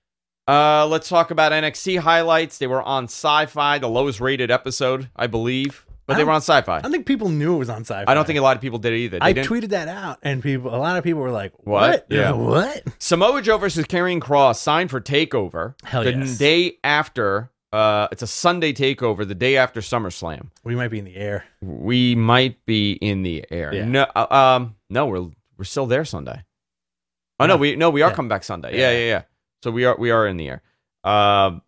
Uh, let's talk about N X T highlights. They were on Sci-Fi, the lowest rated episode, I believe, but I they don't- were on Sci-Fi. I don't think people knew it was on Sci-Fi. I don't think a lot of people did either. They I didn't. tweeted that out, and people, a lot of people were like, What? "What? Yeah. what?" Samoa Joe versus Karrion Kross signed for Takeover. Hell the yes. day after. Uh, it's a Sunday Takeover. The day after SummerSlam. We might be in the air. We might be in the air. Yeah. No, uh, um, no, we're we're still there Sunday. Oh no, No. we no, we are Yeah. coming back Sunday. Yeah. Yeah, yeah, yeah. So we are we are in the air. Um,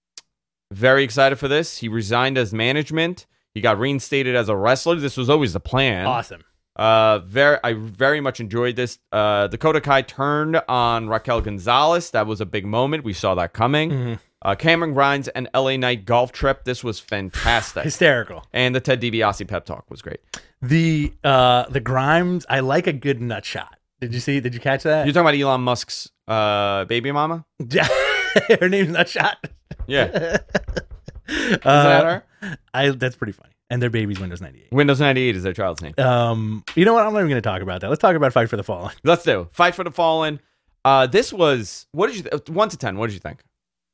very excited for this. He resigned as management. He got reinstated as a wrestler. This was always the plan. Awesome. Uh, very, I very much enjoyed this. Uh, Dakota Kai turned on Raquel Gonzalez. That was a big moment. We saw that coming. Mhm. Uh, Cameron Grimes and L A Knight golf trip. This was fantastic. Hysterical. And the Ted DiBiase pep talk was great. The uh, the Grimes. I like a good nut shot. Did you see? Did you catch that? You're talking about Elon Musk's uh, baby mama? Her name's Nutshot. Yeah. Is Is that her? I. That's pretty funny. And their baby's Windows ninety-eight. Windows ninety-eight is their child's name. Um, you know what? I'm not even going to talk about that. Let's talk about Fight for the Fallen. Let's do Fight for the Fallen. Uh, this was, what did you, th- one to ten, what did you think?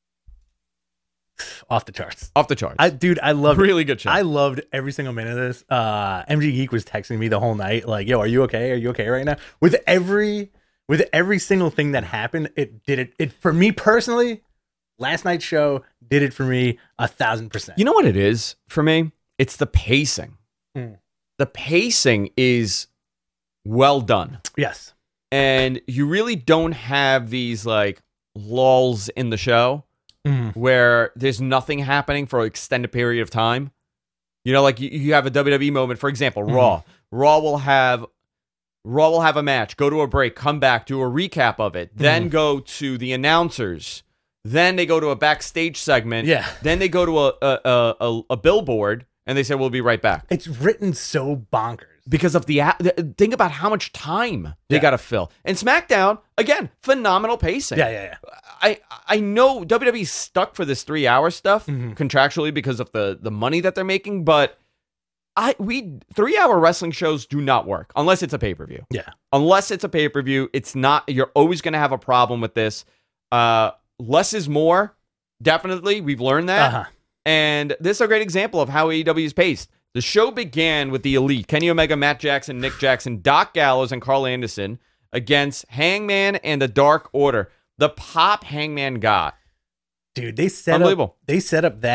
Off the charts. Off the charts. I, dude, I loved. really good show. I loved every single minute of this. Uh, M G Geek was texting me the whole night, like, "Yo, are you okay? Are you okay right now?" With every, with every single thing that happened, it did it. It for me personally, last night's show did it for me a thousand percent. You know what it is for me? It's the pacing. Mm. The pacing is well done. Yes. And you really don't have these like lulls in the show Mm. where there's nothing happening for an extended period of time. You know, like you, you have a W W E moment, for example, Raw. Raw will have Raw will have a match, go to a break, come back, do a recap of it, then go to the announcers. Then they go to a backstage segment. Yeah. Then they go to a a, a, a, a billboard and they say, we'll be right back. It's written so bonkers. Because of the, the think about how much time they Yeah. got to fill. And SmackDown, again, phenomenal pacing. Yeah, yeah, yeah. I I know W W E's stuck for this three hour stuff Mhm. contractually because of the the money that they're making, but I we three hour wrestling shows do not work unless it's a pay per view. Yeah. Unless it's a pay per view, it's not. You're always going to have a problem with this. Uh, less is more. Definitely, we've learned that. Uh-huh. And this is a great example of how A E W is paced. The show began with the Elite, Kenny Omega, Matt Jackson, Nick Jackson, Doc Gallows, and Carl Anderson against Hangman and the Dark Order. The pop Hangman got. Dude, they set Unbelievable. up they set up that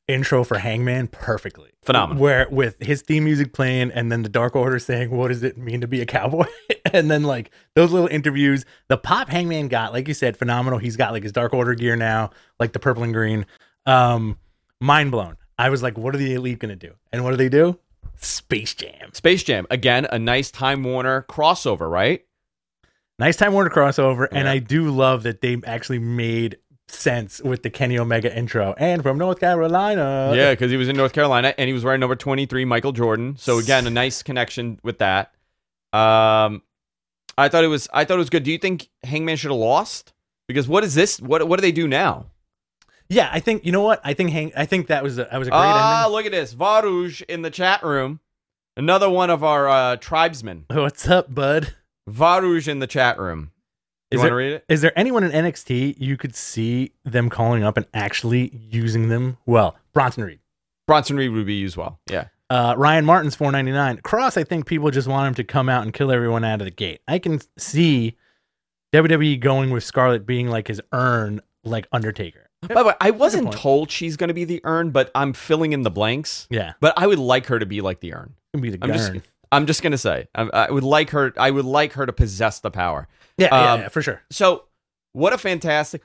intro for Hangman perfectly. Phenomenal. Where with his theme music playing and then the Dark Order saying, what does it mean to be a cowboy? And then like those little interviews, the pop Hangman got, like you said, phenomenal. He's got like his Dark Order gear now, like the purple and green. Um, mind blown. I was like, what are the Elite going to do? And what do they do? Space Jam. Space Jam. Again, a nice Time Warner crossover, right? Nice Time Warner crossover. Yeah. And I do love that they actually made sense with the Kenny Omega intro. And from North Carolina. Yeah, because he was in North Carolina and he was wearing number twenty-three, Michael Jordan. So again, a nice connection with that. Um, I thought it was. I thought it was good. Do you think Hangman should have lost? Because what is this? What What do they do now? Yeah, I think you know what I think. Hang, I think that was a, that was a great Ah, ending. look at this, Varouge in the chat room. Another one of our uh, tribesmen. What's up, bud? Varouge in the chat room. You Is want to there- read it? Is there anyone in N X T you could see them calling up and actually using them? Well, Bronson Reed. Bronson Reed would be used well. Yeah. Uh, Ryan Martin's four ninety-nine. Cross, I think people just want him to come out and kill everyone out of the gate. I can see W W E going with Scarlett being like his urn, like Undertaker. By the way, I wasn't point. told she's going to be the urn, but I'm filling in the blanks. Yeah. But I would like her to be like the urn. Can be the I'm just, urn. I'm just gonna say, I, I would like her. I would like her to possess the power. Yeah, yeah, um, yeah, for sure. So, what a fantastic!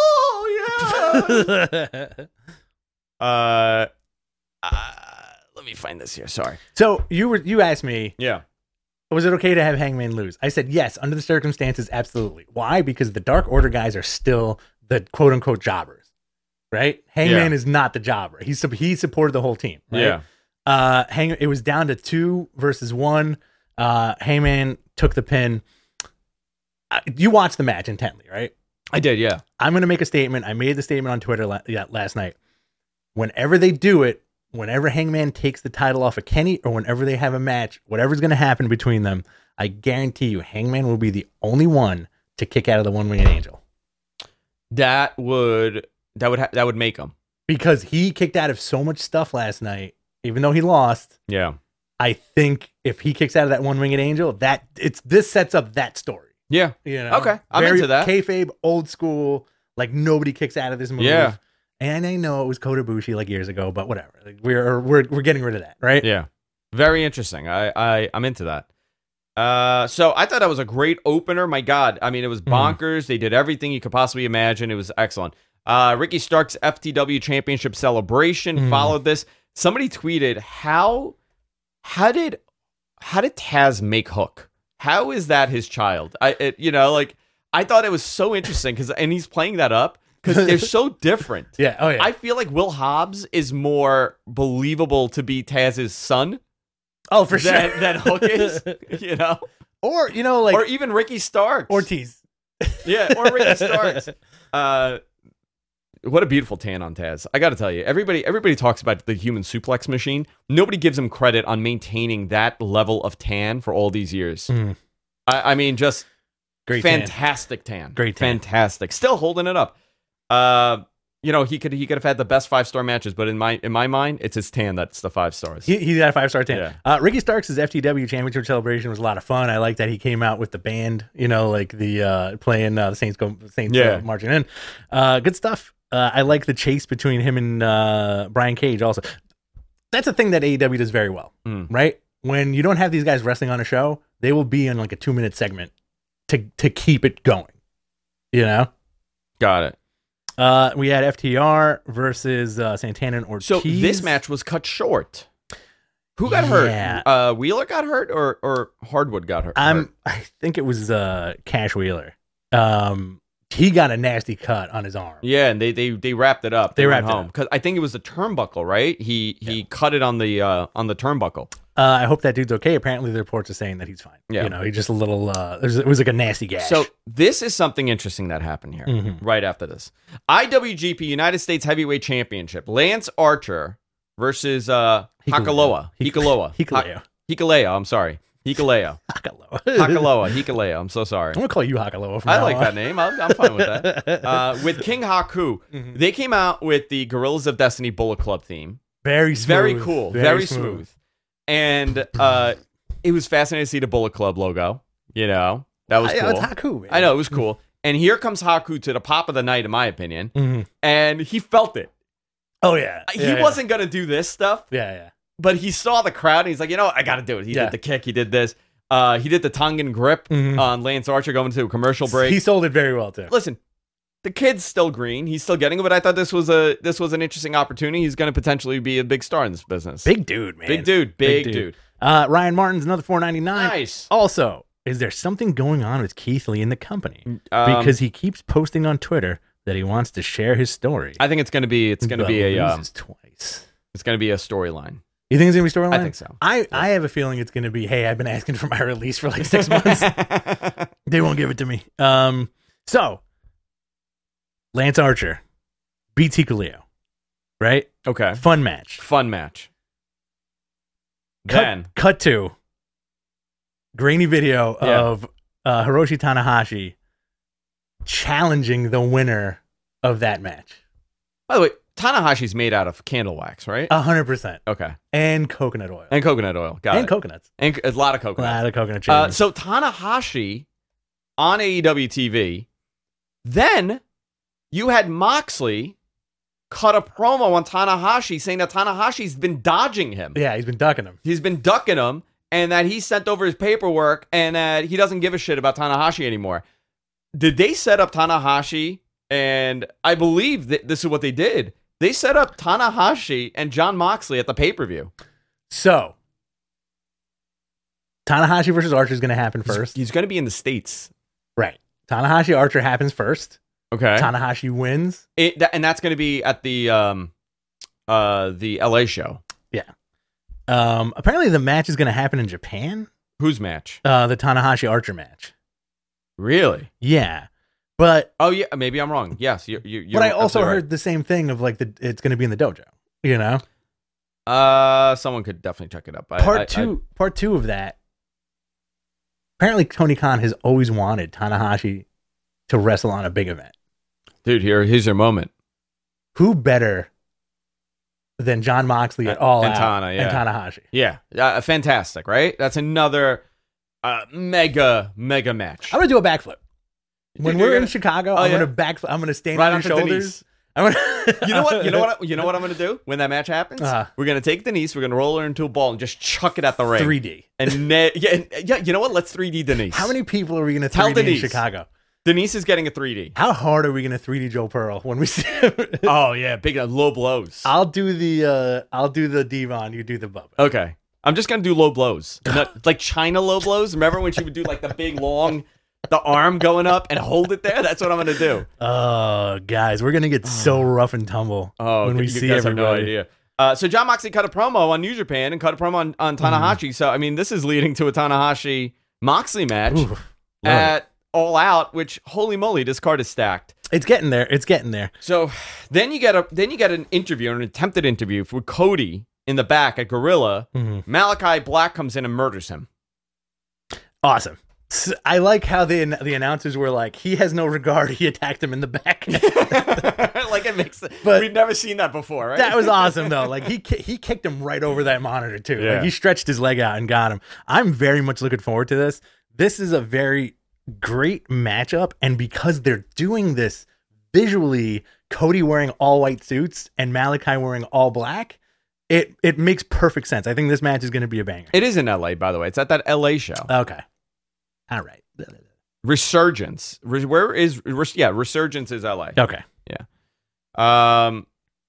Oh yeah. uh, uh, let me find this here. Sorry. So you were you asked me, Yeah. was it okay to have Hangman lose? I said yes, under the circumstances, absolutely. Why? Because the Dark Order guys are still the quote unquote jobbers, right? Hangman Yeah. is not the jobber. He sup- he supported the whole team. Right? Yeah. Uh, Hang it was down to two versus one. Uh, Hangman took the pin. Uh, you watched the match intently, right? I did. Yeah. I'm going to make a statement. I made the statement on Twitter la- yeah, last night. Whenever they do it, whenever Hangman takes the title off of Kenny, or whenever they have a match, whatever's going to happen between them, I guarantee you, Hangman will be the only one to kick out of the one-winged angel. That would that would ha- that would make him. Because he kicked out of so much stuff last night, even though he lost. Yeah. I think if he kicks out of that one-winged angel, that it's this sets up that story. Yeah. You know, Okay, I'm Very into that. Kayfabe, old school, like nobody kicks out of this move. Yeah. And I know it was Kota Ibushi like years ago, but whatever. Like, we're we're we're getting rid of that, right? Yeah. Very interesting. I, I I'm into that. Uh, so I thought that was a great opener. My God, I mean, it was bonkers. They did everything you could possibly imagine. It was excellent. Uh, Ricky Stark's F T W Championship celebration Mm. followed this. Somebody tweeted, "How, how did, how did Taz make Hook? How is that his child? I, it, you know, like I thought it was so interesting because, and he's playing that up because they're so different. Yeah. Oh yeah. I feel like Will Hobbs is more believable to be Taz's son oh for than, sure. than Hook is, you know, or you know, like or even Ricky Starks. Ortiz. Yeah, or Ricky Starks. Uh, what a beautiful tan on Taz. I got to tell you, everybody everybody talks about the human suplex machine. Nobody gives him credit on maintaining that level of tan for all these years. Mm. I, I mean, just Great tan. fantastic tan. Great tan. Fantastic. Still holding it up. Uh, you know, he could he could have had the best five star matches, but in my in my mind, it's his tan that's the five stars. He, he got a five star ten. Yeah. Uh, Ricky Starks' F T W Championship celebration was a lot of fun. I like that he came out with the band, you know, like the uh, playing uh, the Saints go Saints Yeah. uh, marching in. Uh, good stuff. Uh, I like the chase between him and uh, Brian Cage. Also, that's a thing that A E W does very well, Mm. right? When you don't have these guys wrestling on a show, they will be in like a two minute segment to to keep it going. You know. Got it. Uh, we had F T R versus uh, Santana and Ortiz. So this match was cut short. Who got Yeah. hurt? Uh, Wheeler got hurt, or or Hardwood got hurt? I'm. I think it was uh, Cash Wheeler. Um, he got a nasty cut on his arm. Yeah, and they they they wrapped it up. They went wrapped it home up. because I think it was the turnbuckle, right? He he cut it on the uh, on the turnbuckle. Uh, I hope that dude's okay. Apparently, the reports are saying that he's fine. Yeah. You know, he just a little. Uh, there's, it was like a nasty gash. So this is something interesting that happened here. Mhm. Right after this, I W G P United States Heavyweight Championship, Lance Archer versus uh, Hakaloa. Hikaloa. Hikuleo. Ha- Hikuleo. I'm sorry. Hikuleo. Hakaloa. Hakaloa. Hikuleo. I'm so sorry. I'm gonna call you Hakaloa. From I now like on. that name. I'm, I'm fine with that. Uh, with King Haku, Mhm. they came out with the Gorillas of Destiny Bullet Club theme. Very smooth. Very cool. Very, smooth. And uh, it was fascinating to see the Bullet Club logo. You know, that was I- cool. It's Haku. Man. I know, it was cool. And here comes Haku to the pop of the night, in my opinion. Mhm. And he felt it. Oh yeah, He yeah, wasn't gonna do this stuff, Yeah, yeah. but he saw the crowd and he's like, you know what? I got to do it. He Yeah. did the kick. He did this. Uh, he did the Tongan grip Mhm. on Lance Archer going to a commercial break. He sold it very well too. Listen, the kid's still green. He's still getting it, but I thought this was a this was an interesting opportunity. He's going to potentially be a big star in this business. Big dude, man. big dude, big, dude. Uh, Ryan Martin's another four ninety-nine. Nice. Also, is there something going on with Keith Lee in the company? Um, Because he keeps posting on Twitter that he wants to share his story. I think it's going to be it's going to but be a um, loses twice. it's going to be a storyline. You think it's gonna be storyline? I think so. I, I have a feeling it's gonna be, hey, I've been asking for my release for like six months. They won't give it to me. Um, so Lance Archer beats Hikuleo, right? Okay. Fun match. Fun match. Cut, Then cut to grainy video Yeah. of uh, Hiroshi Tanahashi challenging the winner of that match. by the way, Tanahashi's made out of candle wax, right? A hundred percent. Okay. And coconut oil. And coconut oil. Got And it. coconuts. And a lot of A coconut. lot of coconut Uh, shavings. so Tanahashi on A E W T V. Then you had Moxley cut a promo on Tanahashi saying that Tanahashi's been dodging him. yeah, he's been ducking him. He's been ducking him and that he sent over his paperwork and that he doesn't give a shit about Tanahashi anymore. Did they set up Tanahashi? And I believe that this is what they did. They set up Tanahashi and Jon Moxley at the pay-per-view. So Tanahashi versus Archer is going to happen He's- first. He's, going to be in the States. Right. Tanahashi Archer happens first. Okay. Tanahashi wins. It, that, and that's going to be at the um, uh, the L A show. Um, apparently the match is going to happen in Japan. Whose match? Uh, the Tanahashi Archer match. Really? Yeah. But Oh yeah, maybe I'm wrong. Yes, you you. but I also heard the same thing of like the it's going to be in the dojo, you know? Right. Uh, someone could definitely check it up. I, Part I- I- two part two of that. Apparently Tony Khan has always wanted Tanahashi to wrestle on a big event. dude, here here's your moment. Who better than Jon Moxley at All And Out Tana, yeah. and Tanahashi? Yeah, uh, fantastic, right? That's another uh, mega mega match. I'm gonna do a backflip. When Dude, we're you're in gonna- Chicago, Oh, I'm yeah? gonna backflip. I'm gonna stand Right on your onto shoulders. I'm gonna You know what? You know what? I- You know what I'm gonna do when that match happens? Uh-huh. We're gonna take Denise. We're gonna roll her into a ball and just chuck it at the ring. three D. And ne- yeah, and, yeah, you know what? Let's three D Denise. How many people are we gonna Tell three D in Denise. Chicago? Denise is getting a three D. How hard are we gonna three D Joe Pearl when we see him? Oh yeah, big uh, low blows. I'll do the uh I'll do the Devon, you do the Bubba. Okay. I'm just gonna do low blows. Not- like China low blows. Remember when she would do like the big long, the arm going up and hold it there? That's what I'm gonna do. Oh, guys, we're gonna get so rough and tumble Oh, when we you see guys have no everybody. idea. Uh, so Jon Moxley cut a promo on New Japan and cut a promo on, on Tanahashi. So I mean, this is leading to a Tanahashi Moxley match Ooh, love it. at All Out. Which holy moly, this card is stacked. It's getting there. It's getting there. So then you get a then you get an interview, an attempted interview with Cody in the back at Gorilla. Mhm. Malachi Black comes in and murders him. Awesome. S- I like how the the announcers were like, he has no regard. He attacked him in the back. Like it makes But- we've never seen that before, right? That was awesome though. Like he ki- he kicked him right over that monitor too. Yeah. Like he stretched his leg out and got him. I'm very much looking forward to this. This is a very great matchup, and because they're doing this visually, Cody wearing all white suits and Malachi wearing all black, it it makes perfect sense. I think this match is going to be a banger. It is in L A, by the way. It's at that L A show. Okay, all right. Resurgence. Re- Where is Res- yeah? Resurgence is L A. Okay. Um,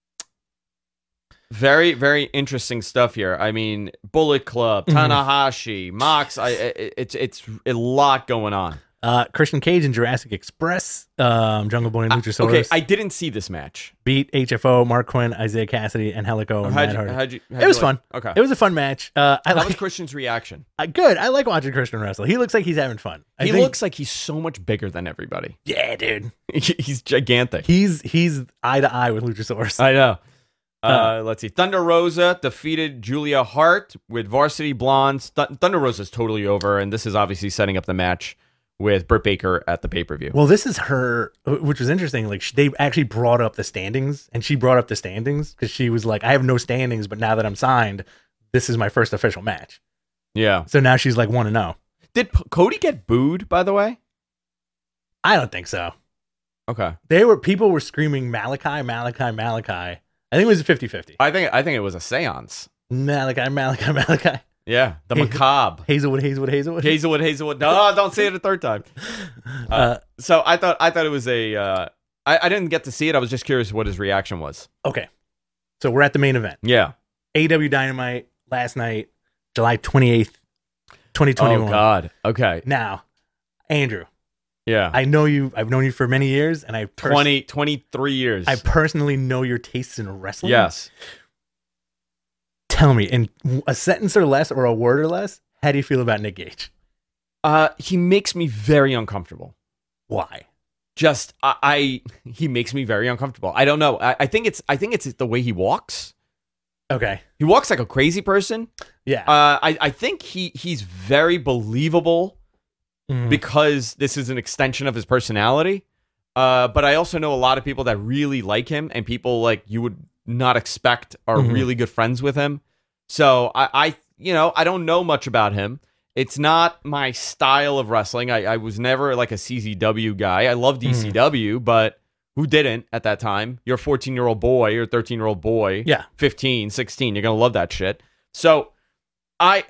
very very interesting stuff here. I mean, Bullet Club, Mhm. Tanahashi, Mox. I, I it's it's a lot going on. Uh, Christian Cage and Jurassic Express, um, Jungle Boy and Luchasaurus Okay, I didn't see this match. beat H F O, Mark Quinn, Isaiah Cassidy, and Helico and How'd Matt you, Hardy. how'd you, how'd It was you fun. like- Okay. It was a fun match. Uh, I How was like Christian's reaction? uh, good. I like watching Christian wrestle. He looks like he's having fun. I He think- looks like he's so much bigger than everybody. yeah, dude. He's gigantic. He's he's eye to eye with Luchasaurus. I know. Uh, let's see. Thunder Rosa defeated Julia Hart with Varsity Blondes. Th- Thunder Rosa's totally over, and this is obviously setting up the match with Britt Baker at the pay-per-view. Well, this is her, which was interesting. Like sh- they actually brought up the standings, and she brought up the standings because she was like, "I have no standings, but now that I'm signed, this is my first official match." Yeah. So now she's like one to zero. Did P- Cody get booed, by the way? I don't think so. Okay. They were people were screaming Malachi, Malachi, Malachi. I think it was a fifty-fifty. I think I think it was a seance. Malachi, Malachi, Malachi. Yeah, the macabre. Hazelwood, Hazelwood, Hazelwood. Hazelwood, Hazelwood. No, don't say it a third time. Uh, uh, so I thought I thought it was a. Uh, I, I didn't get to see it. I was just curious what his reaction was. Okay, so we're at the main event. Yeah, A E W Dynamite last night, July twenty-eighth, twenty twenty-one. Oh God. Okay. Now, Andrew. Yeah. I know you. I've known you for many years, and I pers- twenty, twenty-three years. I personally know your tastes in wrestling. Yes. Tell me, in a sentence or less, or a word or less, how do you feel about Nick Gage? Uh, he makes me very uncomfortable. Why? Just I, I he makes me very uncomfortable. I don't know. I, I think it's I think it's the way he walks. Okay. He walks like a crazy person. Yeah. Uh, I I think he he's very believable mm. because this is an extension of his personality. Uh, but I also know a lot of people that really like him, and people like you would not expect are mm-hmm. really good friends with him. So I, I, you know, I don't know much about him. It's not my style of wrestling. I, I was never like a C Z W guy. I love D C W, mm-hmm. but who didn't at that time? You're a fourteen-year-old boy, you're a thirteen-year-old boy, yeah, fifteen, sixteen. You're going to love that shit. So I,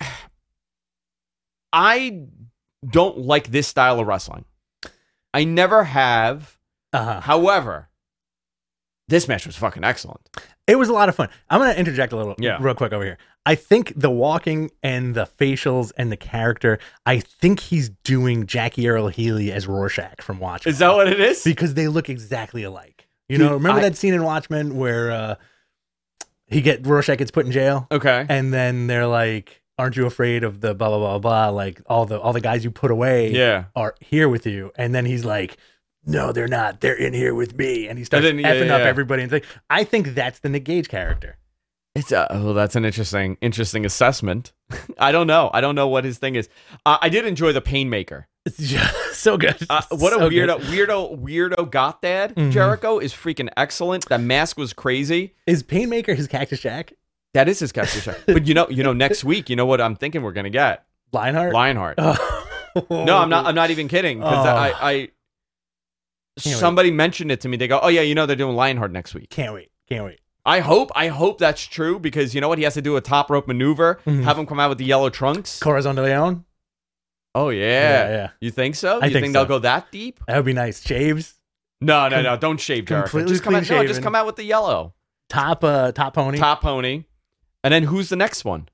I don't like this style of wrestling. I never have. Uh-huh. However, this match was fucking excellent. It was a lot of fun. I'm going to interject a little yeah. real quick over here. I think the walking and the facials and the character, I think he's doing Jackie Earl Healy as Rorschach from Watchmen. Is that what it is? Because they look exactly alike. You Dude, know, remember I, that scene in Watchmen where uh, he get Rorschach gets put in jail? Okay. And then they're like, aren't you afraid of the blah, blah, blah, blah? Like all the all the guys you put away yeah. are here with you. And then he's like, no, they're not. They're in here with me. And he starts then, yeah, effing yeah, up yeah. everybody. And like, I think that's the Nick Gage character. It's a, oh, that's an interesting, interesting assessment. I don't know. I don't know what his thing is. Uh, I did enjoy the Painmaker. It's just so good. Uh, what so a weirdo, good. weirdo, weirdo got dad. Mm-hmm. Jericho is freaking excellent. That mask was crazy. Is Painmaker his Cactus Jack? That is his Cactus Jack. But you know, you know, next week, you know what I'm thinking we're gonna get? Lionheart. Lionheart. Oh. No, I'm not. I'm not even kidding. Because oh. I, I somebody wait. mentioned it to me. They go, "Oh yeah, you know they're doing Lionheart next week." Can't wait. Can't wait. I hope. I hope that's true because you know what? He has to do a top rope maneuver. Mm-hmm. Have him come out with the yellow trunks. Corazon de Leon. Oh yeah. Yeah. yeah. You think so? I you think, think so. they'll go that deep? That would be nice. Shaves. No, no, no. Don't shave, Jericho. Completely Just come out. clean No, just come out with the yellow. Top. Uh. Top pony. Top pony. And then who's the next one?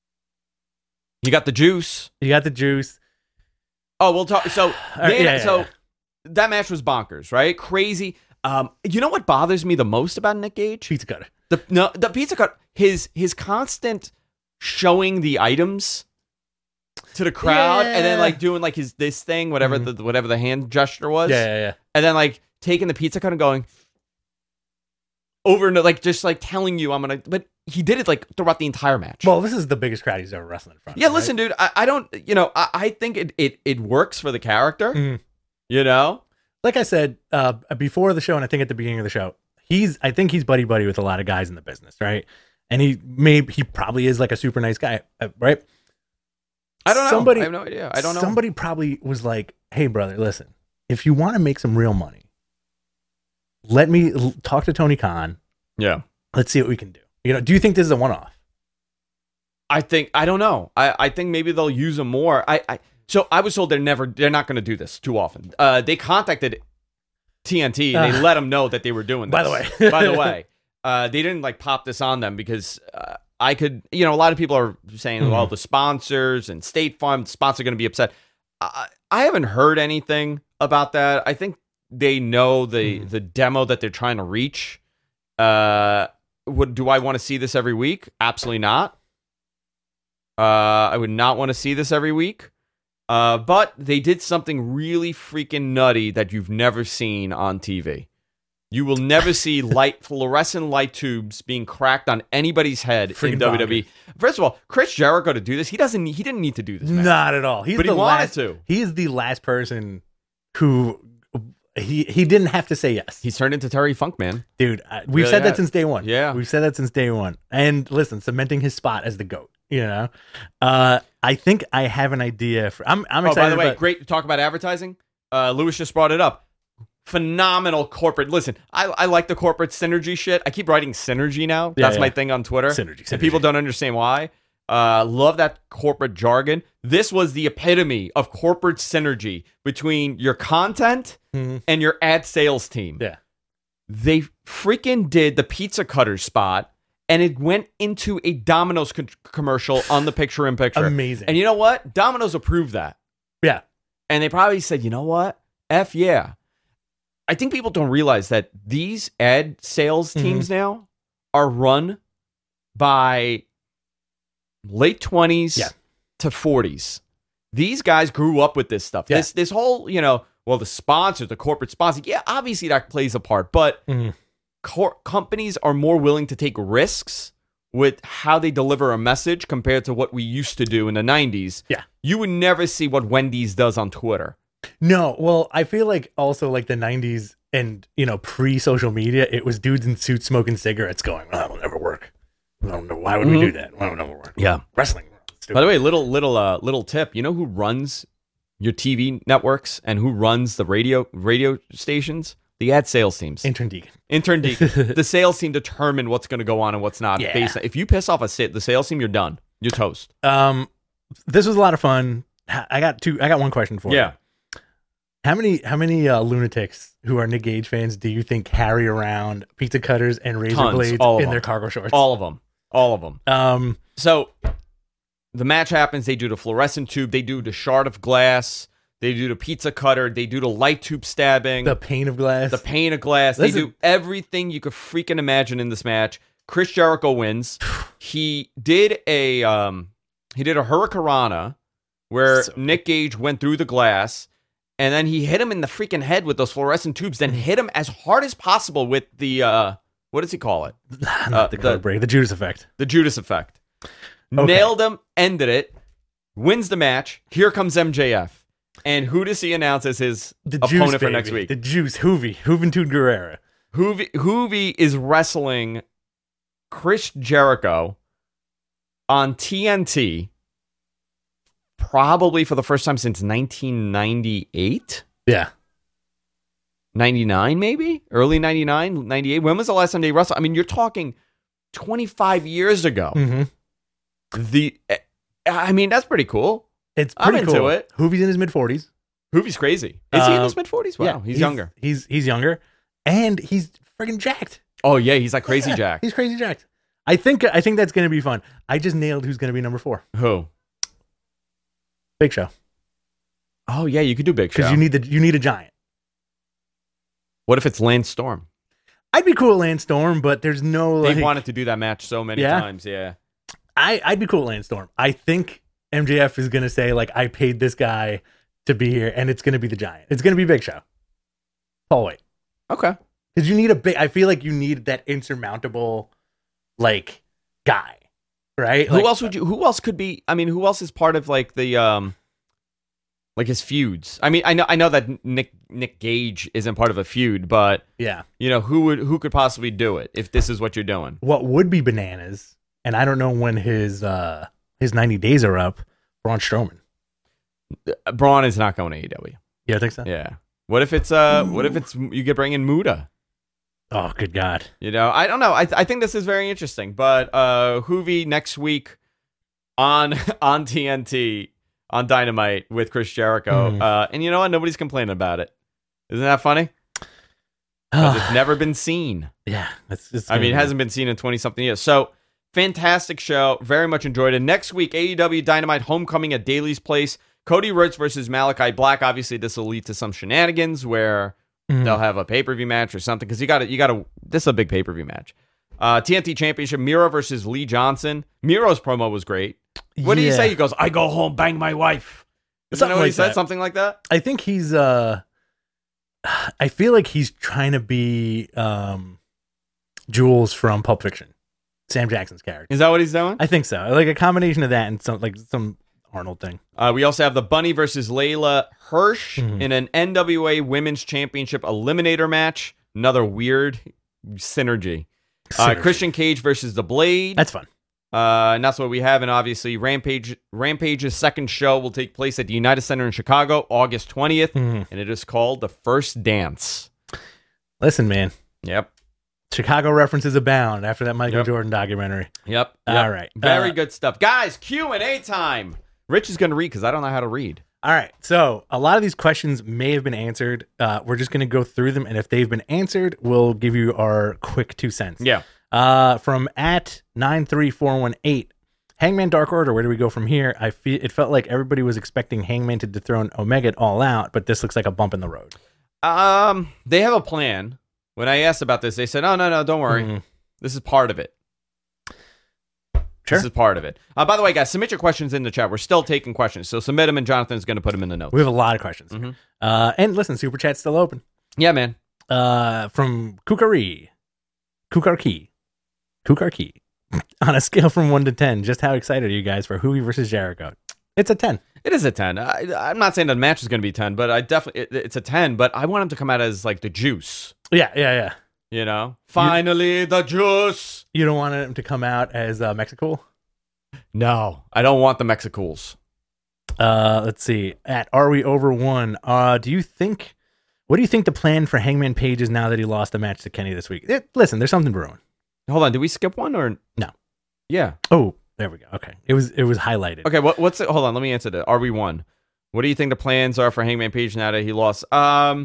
You got the Juice. You got the Juice. Oh, we'll talk. So, uh, yeah, yeah, so yeah. that match was bonkers, right? Crazy. Um, you know what bothers me the most about Nick Gage? Pizza cutter. The no, the pizza cut. His his constant showing the items to the crowd, yeah. and then like doing like his this thing, whatever mm-hmm. the whatever the hand gesture was. Yeah, yeah, yeah. And then like taking the pizza cut and going over and like just like telling you I'm gonna. But he did it like throughout the entire match. Well, this is the biggest crowd he's ever wrestled in front of. Yeah, right? listen, dude. I, I don't. You know, I, I think it, it it works for the character. Mm-hmm. You know. Like I said uh, before the show, and I think at the beginning of the show, he's I think he's buddy buddy with a lot of guys in the business, right? And he may he probably is like a super nice guy, uh, right? I don't know. Somebody, I have no idea. I don't know. Somebody probably was like, "Hey, brother, listen. If you want to make some real money, let me l- talk to Tony Khan. Yeah, let's see what we can do. You know, do you think this is a one off? I think I don't know. I, I think maybe they'll use them more. I, I so I was told they're never they're not going to do this too often. Uh, they contacted T N T and they uh, let them know that they were doing this. By the way, by the way, uh, they didn't like pop this on them because uh, I could. You know, a lot of people are saying, mm-hmm. well, the sponsors and State Farm, the sponsors are going to be upset. I, I haven't heard anything about that. I think they know the mm-hmm. the demo that they're trying to reach. Uh, would do I want to see this every week? Absolutely not. Uh, I would not want to see this every week. Uh, but they did something really freaking nutty that you've never seen on T V. You will never see light fluorescent light tubes being cracked on anybody's head freaking in W W E. Bonkers. First of all, Chris Jericho to do this, he doesn't. He didn't need to do this. Man. Not at all. He's but the he wanted last, to. He is the last person who he he didn't have to say yes. He's turned into Terry Funk, man. Dude, uh, we've really said has. that since day one. Yeah, we've said that since day one. And listen, cementing his spot as the GOAT. You know, uh, I think I have an idea for. I'm I'm excited. Oh, by the way, about, great to talk about advertising. Uh, Lewis just brought it up. phenomenal corporate. Listen, I, I like the corporate synergy shit. I keep writing synergy now. Yeah, That's yeah. my thing on Twitter. Synergy, synergy. And people don't understand why. Uh, love that corporate jargon. This was the epitome of corporate synergy between your content Mm-hmm. and your ad sales team. Yeah. They freaking did the pizza cutter spot, and it went into a Domino's co- commercial on the picture in picture. Amazing. And you know what? Domino's approved that. Yeah. And they probably said, you know what? F yeah. I think people don't realize that these ad sales teams Mm-hmm. now are run by late twenties Yeah. to forties. These guys grew up with this stuff. Yeah. This this whole, you know, well, the sponsor, the corporate sponsor, yeah, obviously that plays a part, but Mhm. cor- companies are more willing to take risks with how they deliver a message compared to what we used to do in the nineties. Yeah. You would never see what Wendy's does on Twitter. No, well, I feel like also like the nineties and, you know, pre-social media, it was dudes in suits smoking cigarettes going, well, that'll never work. I don't know. Why would we do that? Why would it never work? Yeah. Wrestling. By the way, little little uh, little tip. You know who runs your T V networks and who runs the radio radio stations? The ad sales teams. Intern Deacon. Intern Deacon. The sales team determine what's going to go on and what's not. Yeah. Based on, if you piss off a sit, the sales team, you're done. You're toast. Um, this was a lot of fun. I got two. I got one question for Yeah. you. How many how many uh, lunatics who are Nick Gage fans do you think carry around pizza cutters and razor Tons. blades All of in their them. cargo shorts? All of them. All of them. Um, So the match happens. They do the fluorescent tube. They do the shard of glass. They do the pizza cutter. They do the light tube stabbing. the pane of glass. The pane of glass. They Listen- do everything you could freaking imagine in this match. Chris Jericho wins. He did a um, he did a hurricanrana where So- Nick Gage went through the glass, and then he hit him in the freaking head with those fluorescent tubes. Then hit him as hard as possible with the uh, what does he call it? Not uh, the the- code break. The Judas effect. The Judas effect. Okay. Nailed him. Ended it. Wins the match. Here comes M J F. And who does he announce as his The opponent juice, for next baby. week? The juice. Hoovy. Juventud Guerrera. Hoovy, Hoovy is wrestling Chris Jericho on T N T, probably for the first time since nineteen ninety-eight, Yeah. ninety-nine maybe? Early ninety-nine, ninety-eight. When was the last time they wrestled? I mean, you're talking twenty-five years ago. Mm-hmm. The, I mean, that's pretty cool. It's I'm pretty into cool. it. Hoovy's in his mid forties. Hoovy's crazy. Is he in Um, his mid-forties? Wow, he's, younger. He's he's younger, and he's friggin' jacked. Oh, yeah, he's like Crazy Yeah, Jack. He's crazy jacked. I think I think that's gonna be fun. I just nailed who's gonna be number four. Who? Big Show, Oh, yeah, you could do Big Show. because you need the you need a giant. What if it's Lance Storm? I'd be cool at Lance Storm, but there's no like. They wanted to do that match so many Yeah? times, yeah. I I'd be cool at Lance Storm. I think M J F is gonna say like I paid this guy to be here, and it's gonna be the giant. It's gonna be Big Show. Paul White. Okay. Because you need a big. I feel like you need that insurmountable, like, guy, right? Who Like, else would you? Who else could be? I mean, who else is part of like the um, like his feuds? I mean, I know I know that Nick Nick Gage isn't part of a feud, but Yeah. you know who would who could possibly do it if this is what you're doing? What would be bananas? And I don't know when his uh his ninety days are up. Braun Strowman. Uh, Braun is not going to A E W. Yeah, I think so. Yeah. What if it's uh? What if it's you could bring in Muda? Oh, good God. You know, I don't know. I I think this is very interesting. But uh, Hoovy next week on on T N T on Dynamite with Chris Jericho. Mhm. Uh, and you know what? Nobody's complaining about it. Isn't that funny? 'Cause it's never been seen. Yeah, it's, it's I mean, it gonna be- hasn't been seen in twenty something years. So fantastic show. Very much enjoyed it. Next week, A E W Dynamite Homecoming at Daly's Place. Cody Rhodes versus Malachi Black. Obviously, this will lead to some shenanigans where Mhm. they'll have a pay per view match or something because you got to you got to. This is a big pay per view match. Uh, T N T Championship. Miro versus Lee Johnson. Miro's promo was great. What did he Yeah. say? He goes, "I go home, bang my wife." Isn't Something that what he like said? that. Something like that. I think he's uh I feel like he's trying to be um Jules from Pulp Fiction. Sam Jackson's character. Is that what he's doing? I think so. Like a combination of that and some like some Arnold thing. Uh, we also have the Bunny versus Layla Hirsch Mhm. in an N W A Women's Championship Eliminator match. Another weird synergy. Uh, Synergy. Christian Cage versus The Blade. That's fun. Uh, and that's what we have. And obviously, Rampage Rampage's second show will take place at the United Center in Chicago, August twentieth. Mhm. And it is called The First Dance. Listen, man. Yep. Chicago references abound after that Michael Yep. Jordan documentary. Yep. All yep. right. Very Uh, good stuff. Guys, Q and A time. Rich is going to read because I don't know how to read. All right. So a lot of these questions may have been answered. Uh, we're just going to go through them. And if they've been answered, we'll give you our quick two cents. Yeah. Uh, from at nine three four one eight. Hangman Dark Order, where do we go from here? I feel it felt like everybody was expecting Hangman to dethrone Omega at All Out, but this looks like a bump in the road. Um, They have a plan. When I asked about this, they said, oh, no, no, don't worry. Mhm. This is part of it. Sure. This is part of it. Uh, by the way, guys, submit your questions in the chat. We're still taking questions. So submit them, and Jonathan's going to put them in the notes. We have a lot of questions. Mhm. Uh, and listen, Super Chat's still open. Yeah, man. Uh, from Kukari. Kukarki. Kukarki. On a scale from one to ten, just how excited are you guys for Huey versus Jericho? It's a ten. It is a ten. I, I'm not saying that the match is going to be ten, but I definitely, it, it's a ten, but I want him to come out as like the juice. Yeah, yeah, yeah. You know? Finally, the juice. You don't want him to come out as uh, Mexico? No, I don't want the Mexicools. Uh, let's see. At Are We Over One? Uh, do you think? What do you think the plan for Hangman Page is now that he lost the match to Kenny this week? It, listen, there's something brewing. Hold on, did we skip one or No? Yeah. Oh, there we go. Okay, it was it was highlighted. Okay, what, what's it? Hold on, let me answer that. Are we one? What do you think the plans are for Hangman Page now that he lost? Um,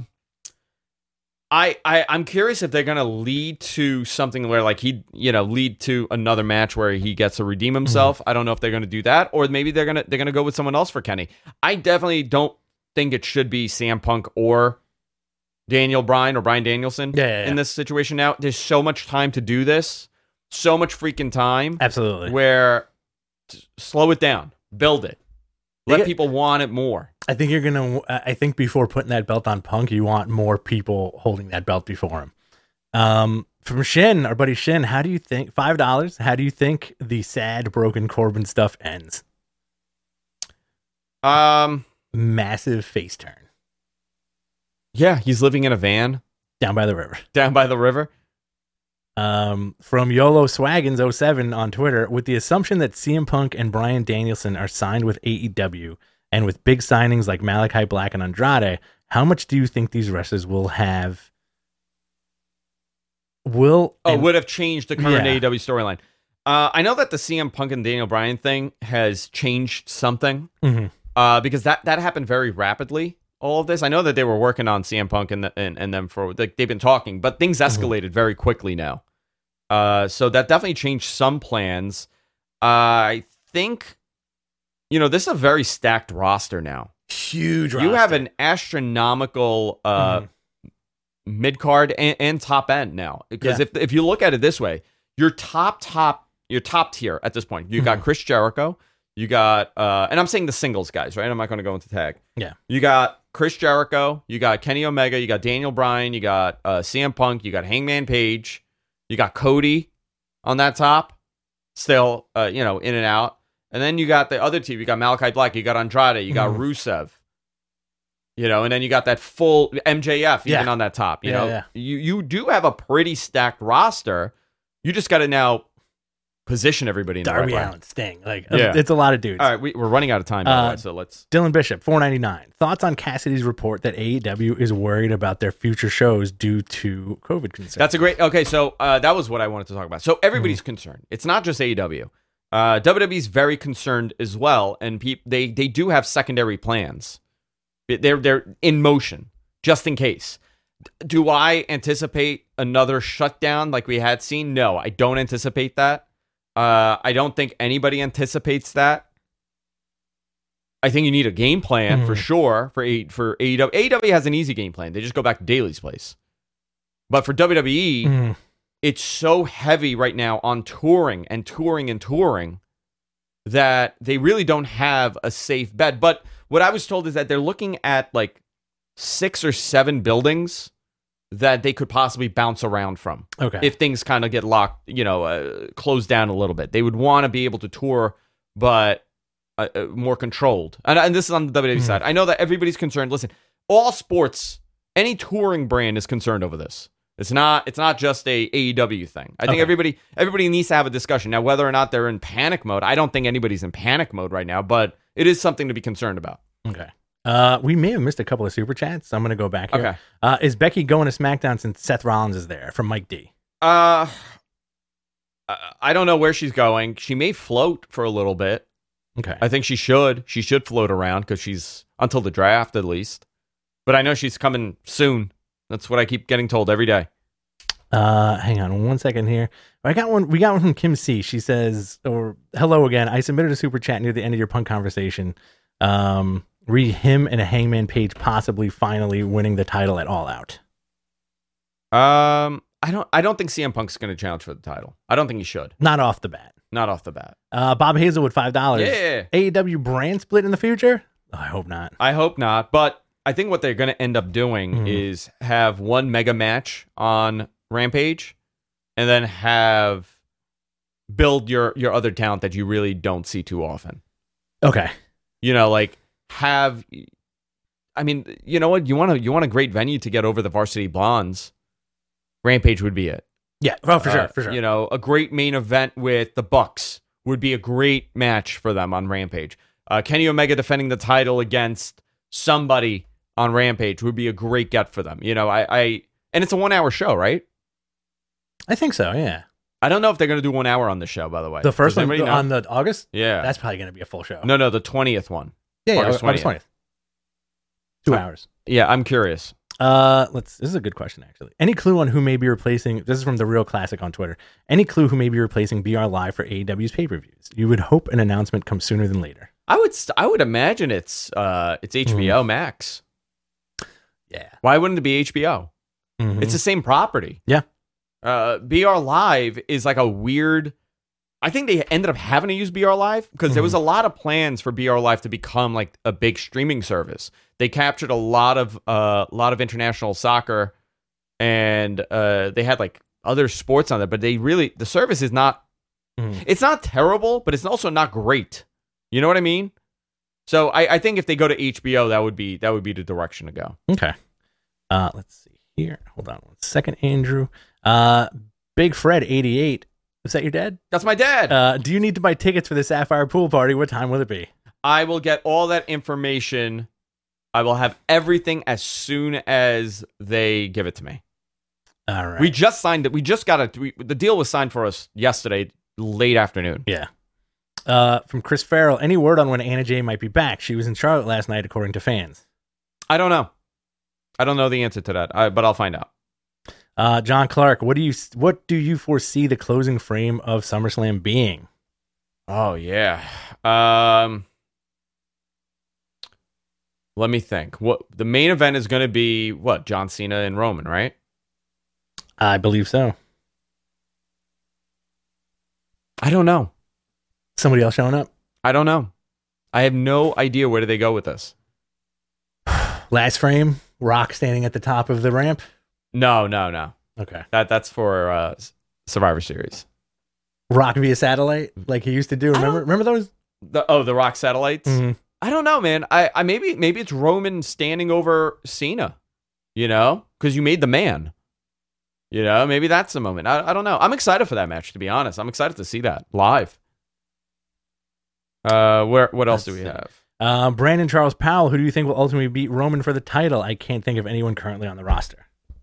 I, I I'm curious if they're gonna lead to something where like he, you know, lead to another match where he gets to redeem himself. Mm-hmm. I don't know if they're gonna do that, or maybe they're gonna they're gonna go with someone else for Kenny. I definitely don't think it should be C M Punk or Daniel Bryan or Bryan Danielson yeah, yeah, yeah. in this situation now. There's so much time to do this. So much freaking time. Absolutely. Where t- slow it down. Build it. Let get, people want it more. I think you're going to, I think before putting that belt on Punk, you want more people holding that belt before him. Um, from Shin, our buddy Shin, how do you think, five dollars, how do you think the sad, broken Corbin stuff ends? Um, Massive face turn. Yeah, he's living in a van. Down by the river. Down by the river. Um, from YOLO Swaggins oh seven on Twitter, with the assumption that C M Punk and Bryan Danielson are signed with A E W, and with big signings like Malachi Black and Andrade, how much do you think these wrestlers will have? Will oh and, would have changed the current yeah. A E W storyline. Uh, I know that the C M Punk and Daniel Bryan thing has changed something. Mm-hmm. Uh, because that that happened very rapidly. All of this, I know that they were working on C M Punk and the, and, and them for like, they've been talking, but things escalated mm-hmm. very quickly now. Uh, so that definitely changed some plans. Uh, I think, you know, this is a very stacked roster now. Huge You roster. have an astronomical uh, mm-hmm. mid card and, and top end now. Because yeah. if if you look at it this way, your top top your top tier at this point, you mm-hmm. got Chris Jericho, you got uh, and I'm saying the singles guys, right? I'm not going to go into tag. Yeah, you got Chris Jericho, you got Kenny Omega, you got Daniel Bryan, you got uh, C M Punk, you got Hangman Page. You got Cody on that top, still, uh, you know, in and out. And then you got the other team. You got Malachi Black. You got Andrade. You got mm. Rusev. You know, and then you got that full M J F even yeah. on that top. You yeah, know, yeah. you you do have a pretty stacked roster. You just got to now position everybody in Darby the right Allin, Sting, like yeah. it's a lot of dudes. All right, we, we're running out of time, by uh, the way, so let's. Dylan Bishop, four ninety-nine. Thoughts on Cassidy's report that A E W is worried about their future shows due to COVID concerns? That's a great. Okay, so uh, that was what I wanted to talk about. So everybody's mm. concerned. It's not just A E W. Uh, W W E is very concerned as well, and pe- they they do have secondary plans. They're they're in motion just in case. Do I anticipate another shutdown like we had seen? No, I don't anticipate that. Uh, I don't think anybody anticipates that. I think you need a game plan mm. for sure for a, for A E W. A E W has an easy game plan. They just go back to Daly's place. But for W W E, mm. it's so heavy right now on touring and touring and touring that they really don't have a safe bet. But what I was told is that they're looking at like six or seven buildings that they could possibly bounce around from. Okay. If things kind of get locked, you know, uh, closed down a little bit. They would want to be able to tour, but uh, uh, more controlled. And, and this is on the W W E mm-hmm. side. I know that everybody's concerned. Listen, all sports, any touring brand is concerned over this. It's not it's not just a A E W thing. I think okay. everybody everybody needs to have a discussion. Now, whether or not they're in panic mode, I don't think anybody's in panic mode right now, but it is something to be concerned about. Okay. Uh, we may have missed a couple of super chats, so I'm going to go back here. Okay. Uh, is Becky going to SmackDown since Seth Rollins is there? From Mike D. Uh, I- I don't know where she's going. She may float for a little bit. Okay. I think she should. She should float around because she's until the draft at least. But I know she's coming soon. That's what I keep getting told every day. Uh, hang on one second here. I got one. We got one from Kim C. She says, "Or hello again. I submitted a super chat near the end of your punk conversation. Um, read him and a Hangman Page possibly finally winning the title at All Out." Um, I don't. I don't think C M Punk's going to challenge for the title. I don't think he should. Not off the bat. Not off the bat. Uh, Bob Hazelwood, five dollars. Yeah. A E W brand split in the future? Oh, I hope not. I hope not. But I think what they're going to end up doing Mhm. is have one mega match on Rampage, and then have build your your other talent that you really don't see too often. Okay. You know, like have. I mean, you know what? You want to you want a great venue to get over the Varsity Blondes. Rampage would be it. Yeah. Oh, for Uh, sure. For sure. You know, a great main event with the Bucks would be a great match for them on Rampage. Uh, Kenny Omega defending the title against somebody on Rampage would be a great get for them. You know, I, I and it's a one hour show, right? I think so. Yeah. I don't know if they're going to do one hour on the show, by the way. The first Does one anybody know? on the August? Yeah. That's probably going to be a full show. No, no, the twentieth one. Yeah, yeah, August August twentieth. Two Oh. hours. Yeah, I'm curious. Uh, let's. This is a good question, actually. Any clue on who may be replacing? This is from the Real Classic on Twitter. Any clue who may be replacing B R Live for A E W's pay per views? You would hope an announcement comes sooner than later. I would st- I would imagine it's uh it's H B O Max. Yeah, Why wouldn't it be H B O? Mhm. It's the same property. Yeah. Uh, B R Live is like a weird. I think they ended up having to use B R Live because there was a lot of plans for B R Live to become like a big streaming service. They captured a lot of a uh, lot of international soccer, and uh, they had like other sports on there. But they really the service is not. Mhm. It's not terrible, but it's also not great. You know what I mean? So I, I think if they go to H B O, that would be that would be the direction to go. Okay. Uh, let's see here. Hold on one second, Andrew. Uh, Big Fred eighty-eight. Is that your dad? That's my dad. Uh, do you need to buy tickets for the Sapphire Pool Party? What time will it be? I will get all that information. I will have everything as soon as they give it to me. All right. We just signed it. We just got it. We, the deal was signed for us yesterday, late afternoon. Yeah. Uh, from Chris Farrell. Any word on when Anna Jay might be back? She was in Charlotte last night, according to fans. I don't know. I don't know the answer to that, I, but I'll find out. Uh, John Clark. What do you What do you foresee the closing frame of SummerSlam being? Oh yeah. Um. Let me think. What the main event is going to be? What John Cena and Roman, right? I believe so. I don't know. Somebody else showing up? I don't know. I have no idea where do they go with this. Last frame, Rock standing at the top of the ramp. No, no, no. Okay. That that's for uh, Survivor Series. Rock via satellite, like he used to do. Remember? Remember those? The oh, the Rock satellites. Mhm. I don't know, man. I, I maybe maybe it's Roman standing over Cena. You know, because you made the man. You know, maybe that's the moment. I I don't know. I'm excited for that match. To be honest, I'm excited to see that live. Uh, where what else Let's do we see. have? Uh, Brandon Charles Powell. Who do you think will ultimately beat Roman for the title? I can't think of anyone currently on the roster.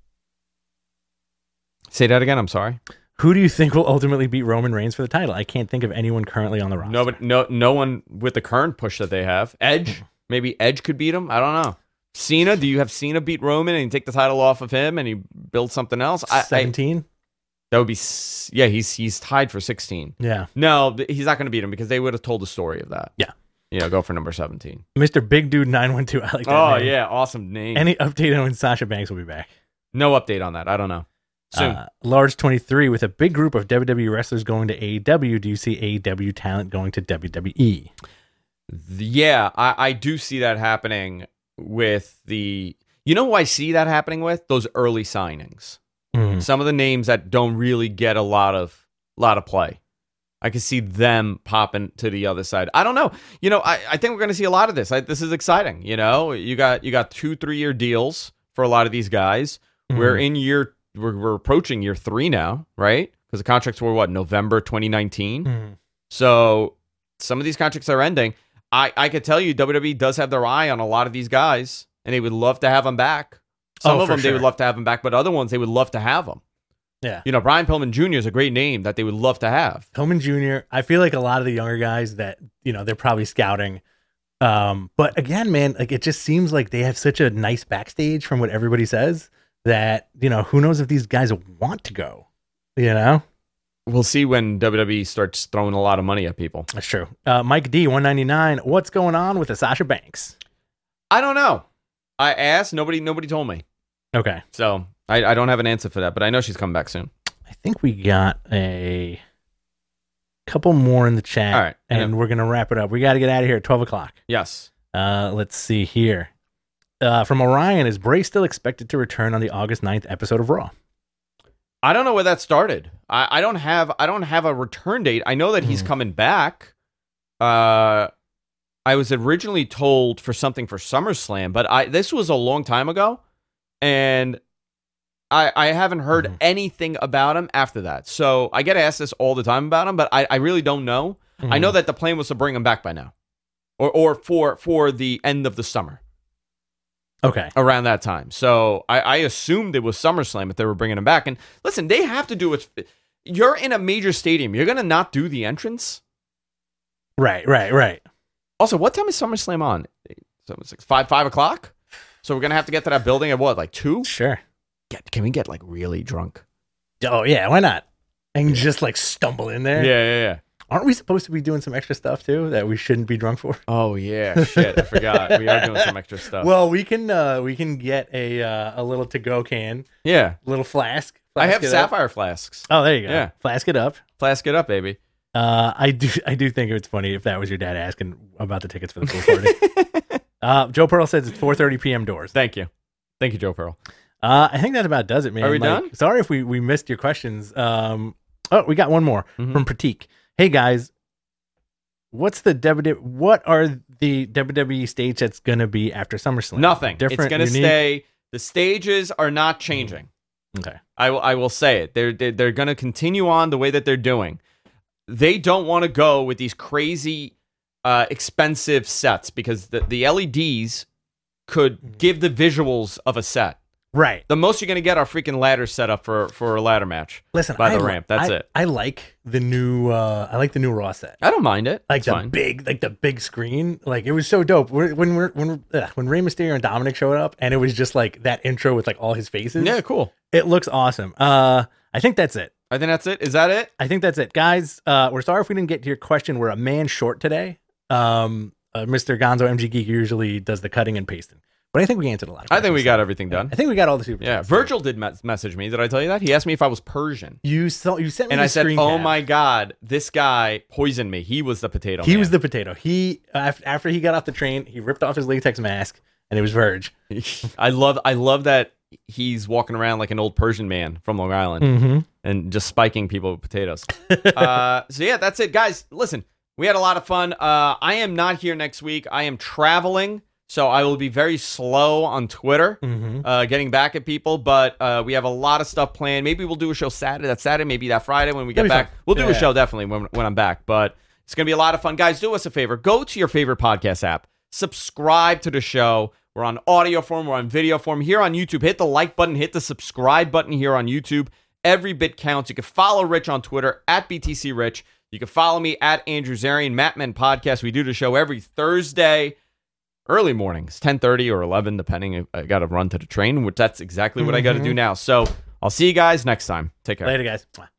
Say that again. I'm sorry. Who do you think will ultimately beat Roman Reigns for the title? I can't think of anyone currently on the roster. No, but no, no one with the current push that they have. Edge, maybe Edge could beat him. I don't know. Cena, do you have Cena beat Roman and you take the title off of him and he build something else? I, I, seventeen. that would be s- yeah. He's he's tied for sixteen. Yeah. No, th- he's not going to beat him because they would have told the story of that. Yeah. You know, go for number seventeen. Mister Big Dude nine one two. I like that. Oh name. yeah, awesome name. Any update on when Sasha Banks will be back? No update on that. I don't know. Soon. Uh, Large twenty-three, with a big group of W W E wrestlers going to A E W, do you see A E W talent going to W W E? Yeah, I, I do see that happening with the. You know who I see that happening with? Those early signings. Mhm. Some of the names that don't really get a lot of lot of play. I can see them popping to the other side. I don't know. You know, I, I think we're going to see a lot of this. I, this is exciting. You know, you got you got two three year deals for a lot of these guys. Mhm. We're in year. We're, we're approaching year three now, right? Because the contracts were what November twenty nineteen. Mhm. So some of these contracts are ending. I, I could tell you W W E does have their eye on a lot of these guys, and they would love to have them back. Some Oh, of for them they sure. would love to have them back, but other ones they would love to have them. Yeah. You know, Brian Pillman Junior is a great name that they would love to have. Pillman Junior I feel like a lot of the younger guys that, you know, they're probably scouting. Um, but again, man, like it just seems like they have such a nice backstage from what everybody says that, you know, who knows if these guys want to go, you know? We'll see when W W E starts throwing a lot of money at people. That's true. Uh, Mike D, one ninety-nine. What's going on with the Sasha Banks? I don't know. I asked. Nobody nobody told me. Okay. So I, I don't have an answer for that, but I know she's coming back soon. I think we got a couple more in the chat. All right. And Yeah. we're going to wrap it up. We got to get out of here at twelve o'clock. Yes. Uh, let's see here. Uh, from Orion, is Bray still expected to return on the August ninth episode of Raw? I don't know where that started. I, I don't have I don't have a return date. I know that he's Mhm. coming back. Uh, I was originally told for something for SummerSlam, but I this was a long time ago, and I I haven't heard Mhm. anything about him after that. So I get asked this all the time about him, but I, I really don't know. I know that the plan was to bring him back by now, or or for for the end of the summer. Okay. Around that time. So I, I assumed it was SummerSlam if they were bringing him back. And listen, they have to do it. You're in a major stadium. You're going to not do the entrance? Right, right, right. Also, what time is SummerSlam on? So it's like five, five o'clock? So we're going to have to get to that building at what, like two? Sure. Get, can we get like really drunk? Oh, yeah. Why not? And just like stumble in there. Yeah, yeah, yeah. Aren't we supposed to be doing some extra stuff too that we shouldn't be drunk for? Oh, yeah. Shit. I forgot. We are doing some extra stuff. Well, we can uh, we can get a uh, a little to go can, yeah. little flask. I Flask have it up. sapphire flasks. Oh, there you go. Yeah. Flask it up. Flask it up, baby. Uh, I do I do think it's funny if that was your dad asking about the tickets for the pool party. uh, Joe Pearl says it's four thirty p.m. doors. Thank you. Thank you, Joe Pearl. Uh, I think that about does it, man. Are we Like, done? Sorry if we, we missed your questions. Um, oh, we got one more Mhm. from Pratik. Hey guys, what's the W W E? What are the W W E stage that's gonna be after SummerSlam? Nothing. Different, It's going to unique? stay. The stages are not changing. Okay. I will. I will say it. They're they're, they're going to continue on the way that they're doing. They don't want to go with these crazy, uh, expensive sets because the the L E Ds could give the visuals of a set. Right. The most you're going to get are freaking ladders set up for for a ladder match. Listen, by I the li- ramp. That's I- it. I like the new. Uh, I like the new Raw set. I don't mind it. Like It's the fine. big, like the big screen. Like it was so dope. When when we're, when we're, ugh, when Rey Mysterio and Dominic showed up, and it was just like that intro with like all his faces. Yeah, cool. It looks awesome. Uh, I think that's it. I think that's it. Is that it? I think that's it, guys. Uh, we're sorry if we didn't get to your question. We're a man short today. Um, uh, Mister Gonzo M G Geek usually does the cutting and pasting, but I think we answered a lot. Of I think we questions. got everything done. I think we got all the super. Yeah. chats. Virgil did mes- message me. Did I tell you that? He asked me if I was Persian. You saw. You sent me. And the I said, screen "Oh cap. my god, this guy poisoned me. He was the potato. He man. was the potato. He after, after he got off the train, he ripped off his latex mask, and it was Verge. I love. I love that he's walking around like an old Persian man from Long Island Mm-hmm. and just spiking people with potatoes. uh, so yeah, that's it, guys. Listen, we had a lot of fun. Uh, I am not here next week. I am traveling, so I will be very slow on Twitter, Mm-hmm. uh, getting back at people. But uh, we have a lot of stuff planned. Maybe we'll do a show Saturday. That Saturday, maybe that Friday when we get That'd be back. fun. We'll do a Yeah. show definitely when when I'm back. But it's gonna be a lot of fun, guys. Do us a favor. Go to your favorite podcast app. Subscribe to the show. We're on audio form. We're on video form. Here on YouTube, hit the like button. Hit the subscribe button here on YouTube. Every bit counts. You can follow Rich on Twitter at B T C Rich. You can follow me at Andrew Zarian, Matt Men Podcast. We do the show every Thursday, early mornings, ten thirty or eleven, depending. If I got to run to the train, which that's exactly what I got to do now. So I'll see you guys next time. Take care. Later, guys.